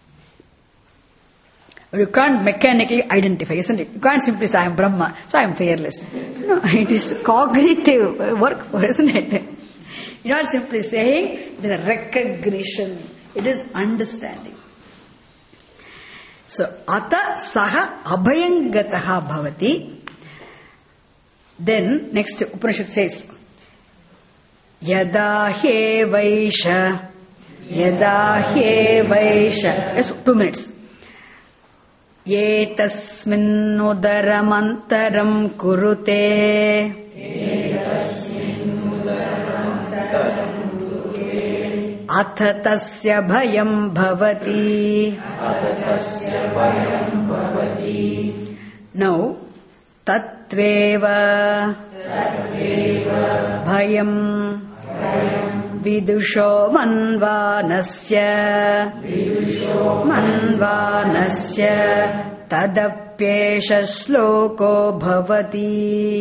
You can't mechanically identify, isn't it? You can't simply say I am Brahma, so I am fearless. No, it is cognitive work, isn't it? You're not simply saying, it is a recognition, it is understanding. So, ata saha abhayangataha bhavati. Then, next Upanishad says, Yada he vaisha, Yes, 2 minutes. Ye tasmin udaramantaram kurute. Atha tasya bhayam bhavati. Now, tatveva bhayam vidusho manvanasya tadapyesha sloko bhavati.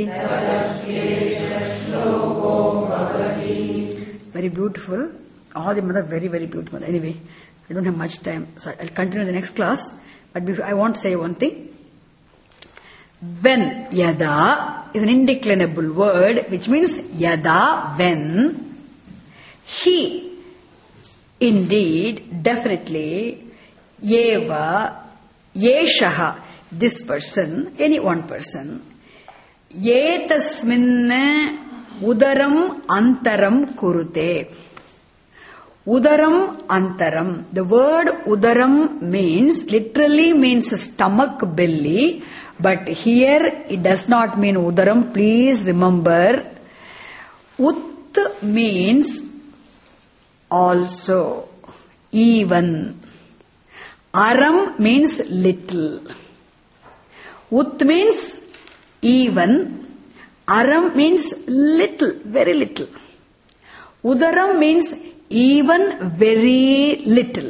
Very beautiful. All the are very, very beautiful. Anyway, I don't have much time, so I'll continue the next class. But before, I want to say one thing. When, yada, is an indeclinable word, which means yada, when, he, indeed, definitely, yeva, yeshaha, this person, any one person, yetasminne udaram antaram kurute. Udaram antaram. The word udaram literally means stomach, belly, but here it does not mean udaram. Please remember, ut means also, even. Aram means little. Ut means even. Aram means little, very little. Udaram means even very little,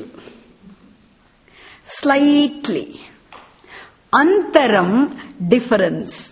slightly. Antaram, difference.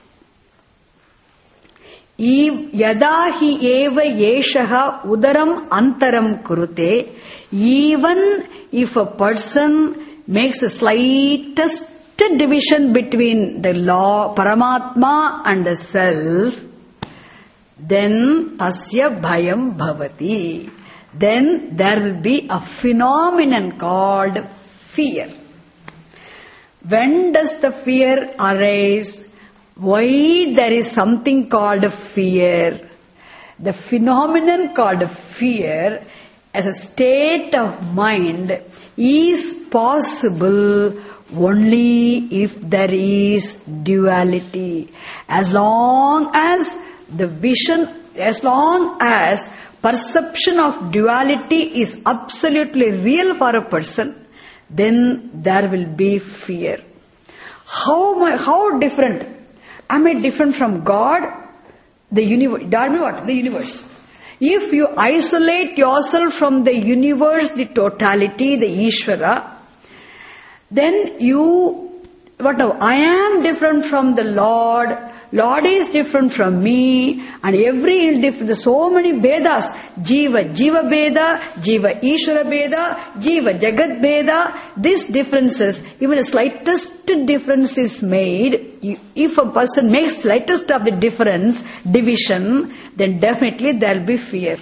Yada hi eva yeshaha udaram antaram kurute, even if a person makes the slightest division between the law, Paramatma and the self, then tasya bhayam bhavati. Then there will be a phenomenon called fear. When does the fear arise? Why there is something called fear? The phenomenon called fear as a state of mind is possible only if there is duality. As long as the vision, as long as perception of duality is absolutely real for a person, then there will be fear. How different? Am I different from God? The universe. What? The universe. If you isolate yourself from the universe, the totality, the Ishvara, then what now? I am different from the Lord. Lord is different from me, and every different. So many Vedas: Jiva Beda, Jiva Ishvara Beda, Jiva Jagat Beda. These differences, even the slightest difference is made. If a person makes slightest of the difference, division, then definitely there will be fear.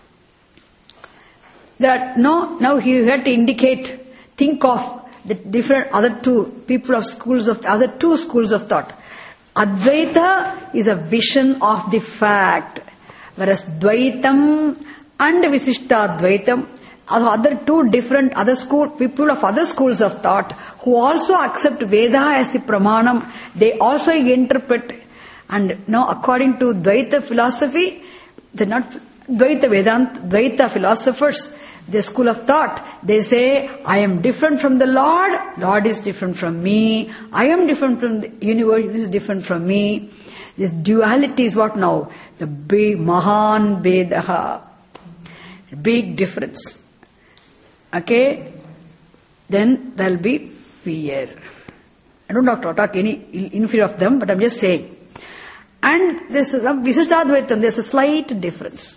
Now you have to indicate, think of the different other two schools of thought. Advaita is a vision of the fact, whereas Dvaitam and Visishtadvaitam are people of other schools of thought who also accept Veda as the Pramanam. They also interpret, and now according to Dvaita philosophy, they're not Dvaita philosophers, the school of thought, they say, I am different from the Lord is different from me, I am different from the universe, is different from me. This duality is what now? The big Mahan Vedaha. Big difference. Okay? Then there will be fear. I don't have to talk any inferior of them, but I'm just saying. And this is Visishtadvaitam, there's a slight difference.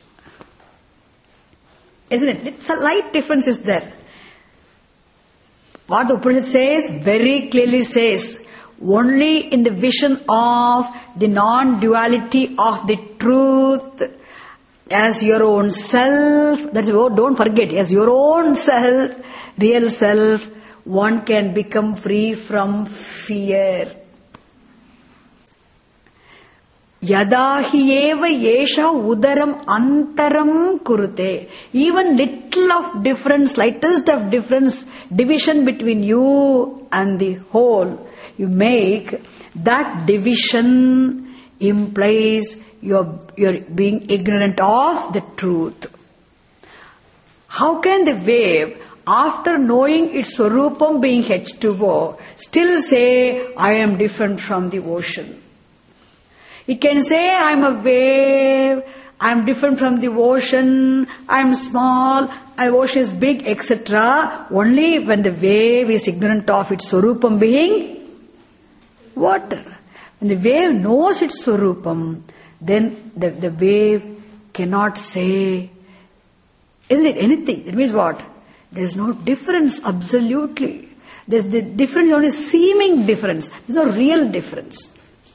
Isn't it? It's a light difference is there. What the Upanishad says, very clearly says, only in the vision of the non-duality of the truth as your own self, that's don't forget, as your own self, real self, one can become free from fear. Yada hi eva yesha udaram antaram kurute. Even little of difference, slightest of difference, division between you and the whole, you make, that division implies you're being ignorant of the truth. How can the wave, after knowing its Swarupam being H2O, still say, I am different from the ocean? It can say, I am a wave, I am different from the ocean, I am small, the ocean is big, etc. Only when the wave is ignorant of its Swarupam being water. When the wave knows its Swarupam, then the wave cannot say, isn't it anything? It means what? There is no difference, absolutely. There is the difference, only seeming difference. There is no real difference.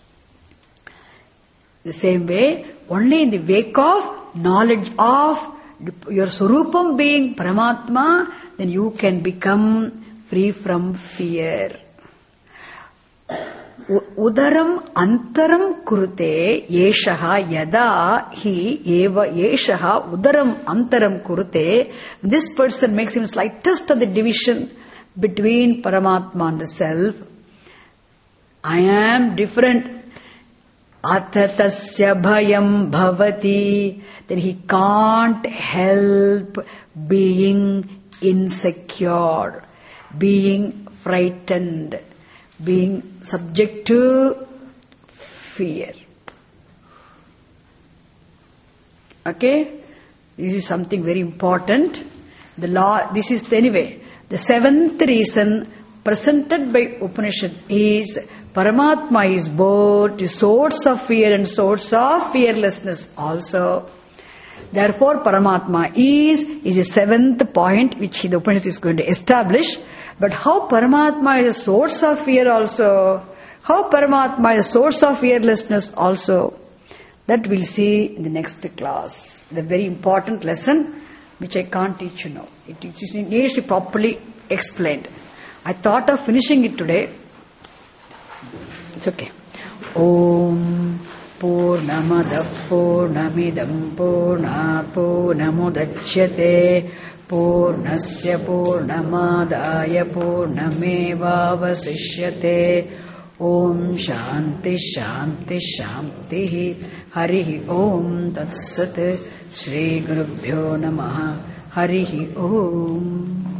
The same way, only in the wake of knowledge of your Swarupam being Paramatma, then you can become free from fear. Udaram antaram kurute yeshaha yada hi eva yeshaha udaram antaram kurute. This person makes him slightest of the division between Paramatma and the self. I am different. Atatasya bhayam bhavati. Then he can't help being insecure, being frightened, being subject to fear. Okay? This is something very important. The law, this is anyway, the seventh reason presented by Upanishads is Paramatma is both the source of fear and source of fearlessness also. Therefore, Paramatma is the seventh point which the Upanishad is going to establish. But how Paramatma is a source of fear also? How Paramatma is a source of fearlessness also? That we'll see in the next class. The very important lesson which I can't teach you now. It needs to be properly explained. I thought of finishing it today. It's okay. Om Purnamadav Purnamidam Purnat Purnamudachyate Purnasya Purnamadaya Purnamevavasishyate Om Shanti Shanti Shanti Harihi Om Tat Sat Shri Gurubhyo Namaha Harihi Om.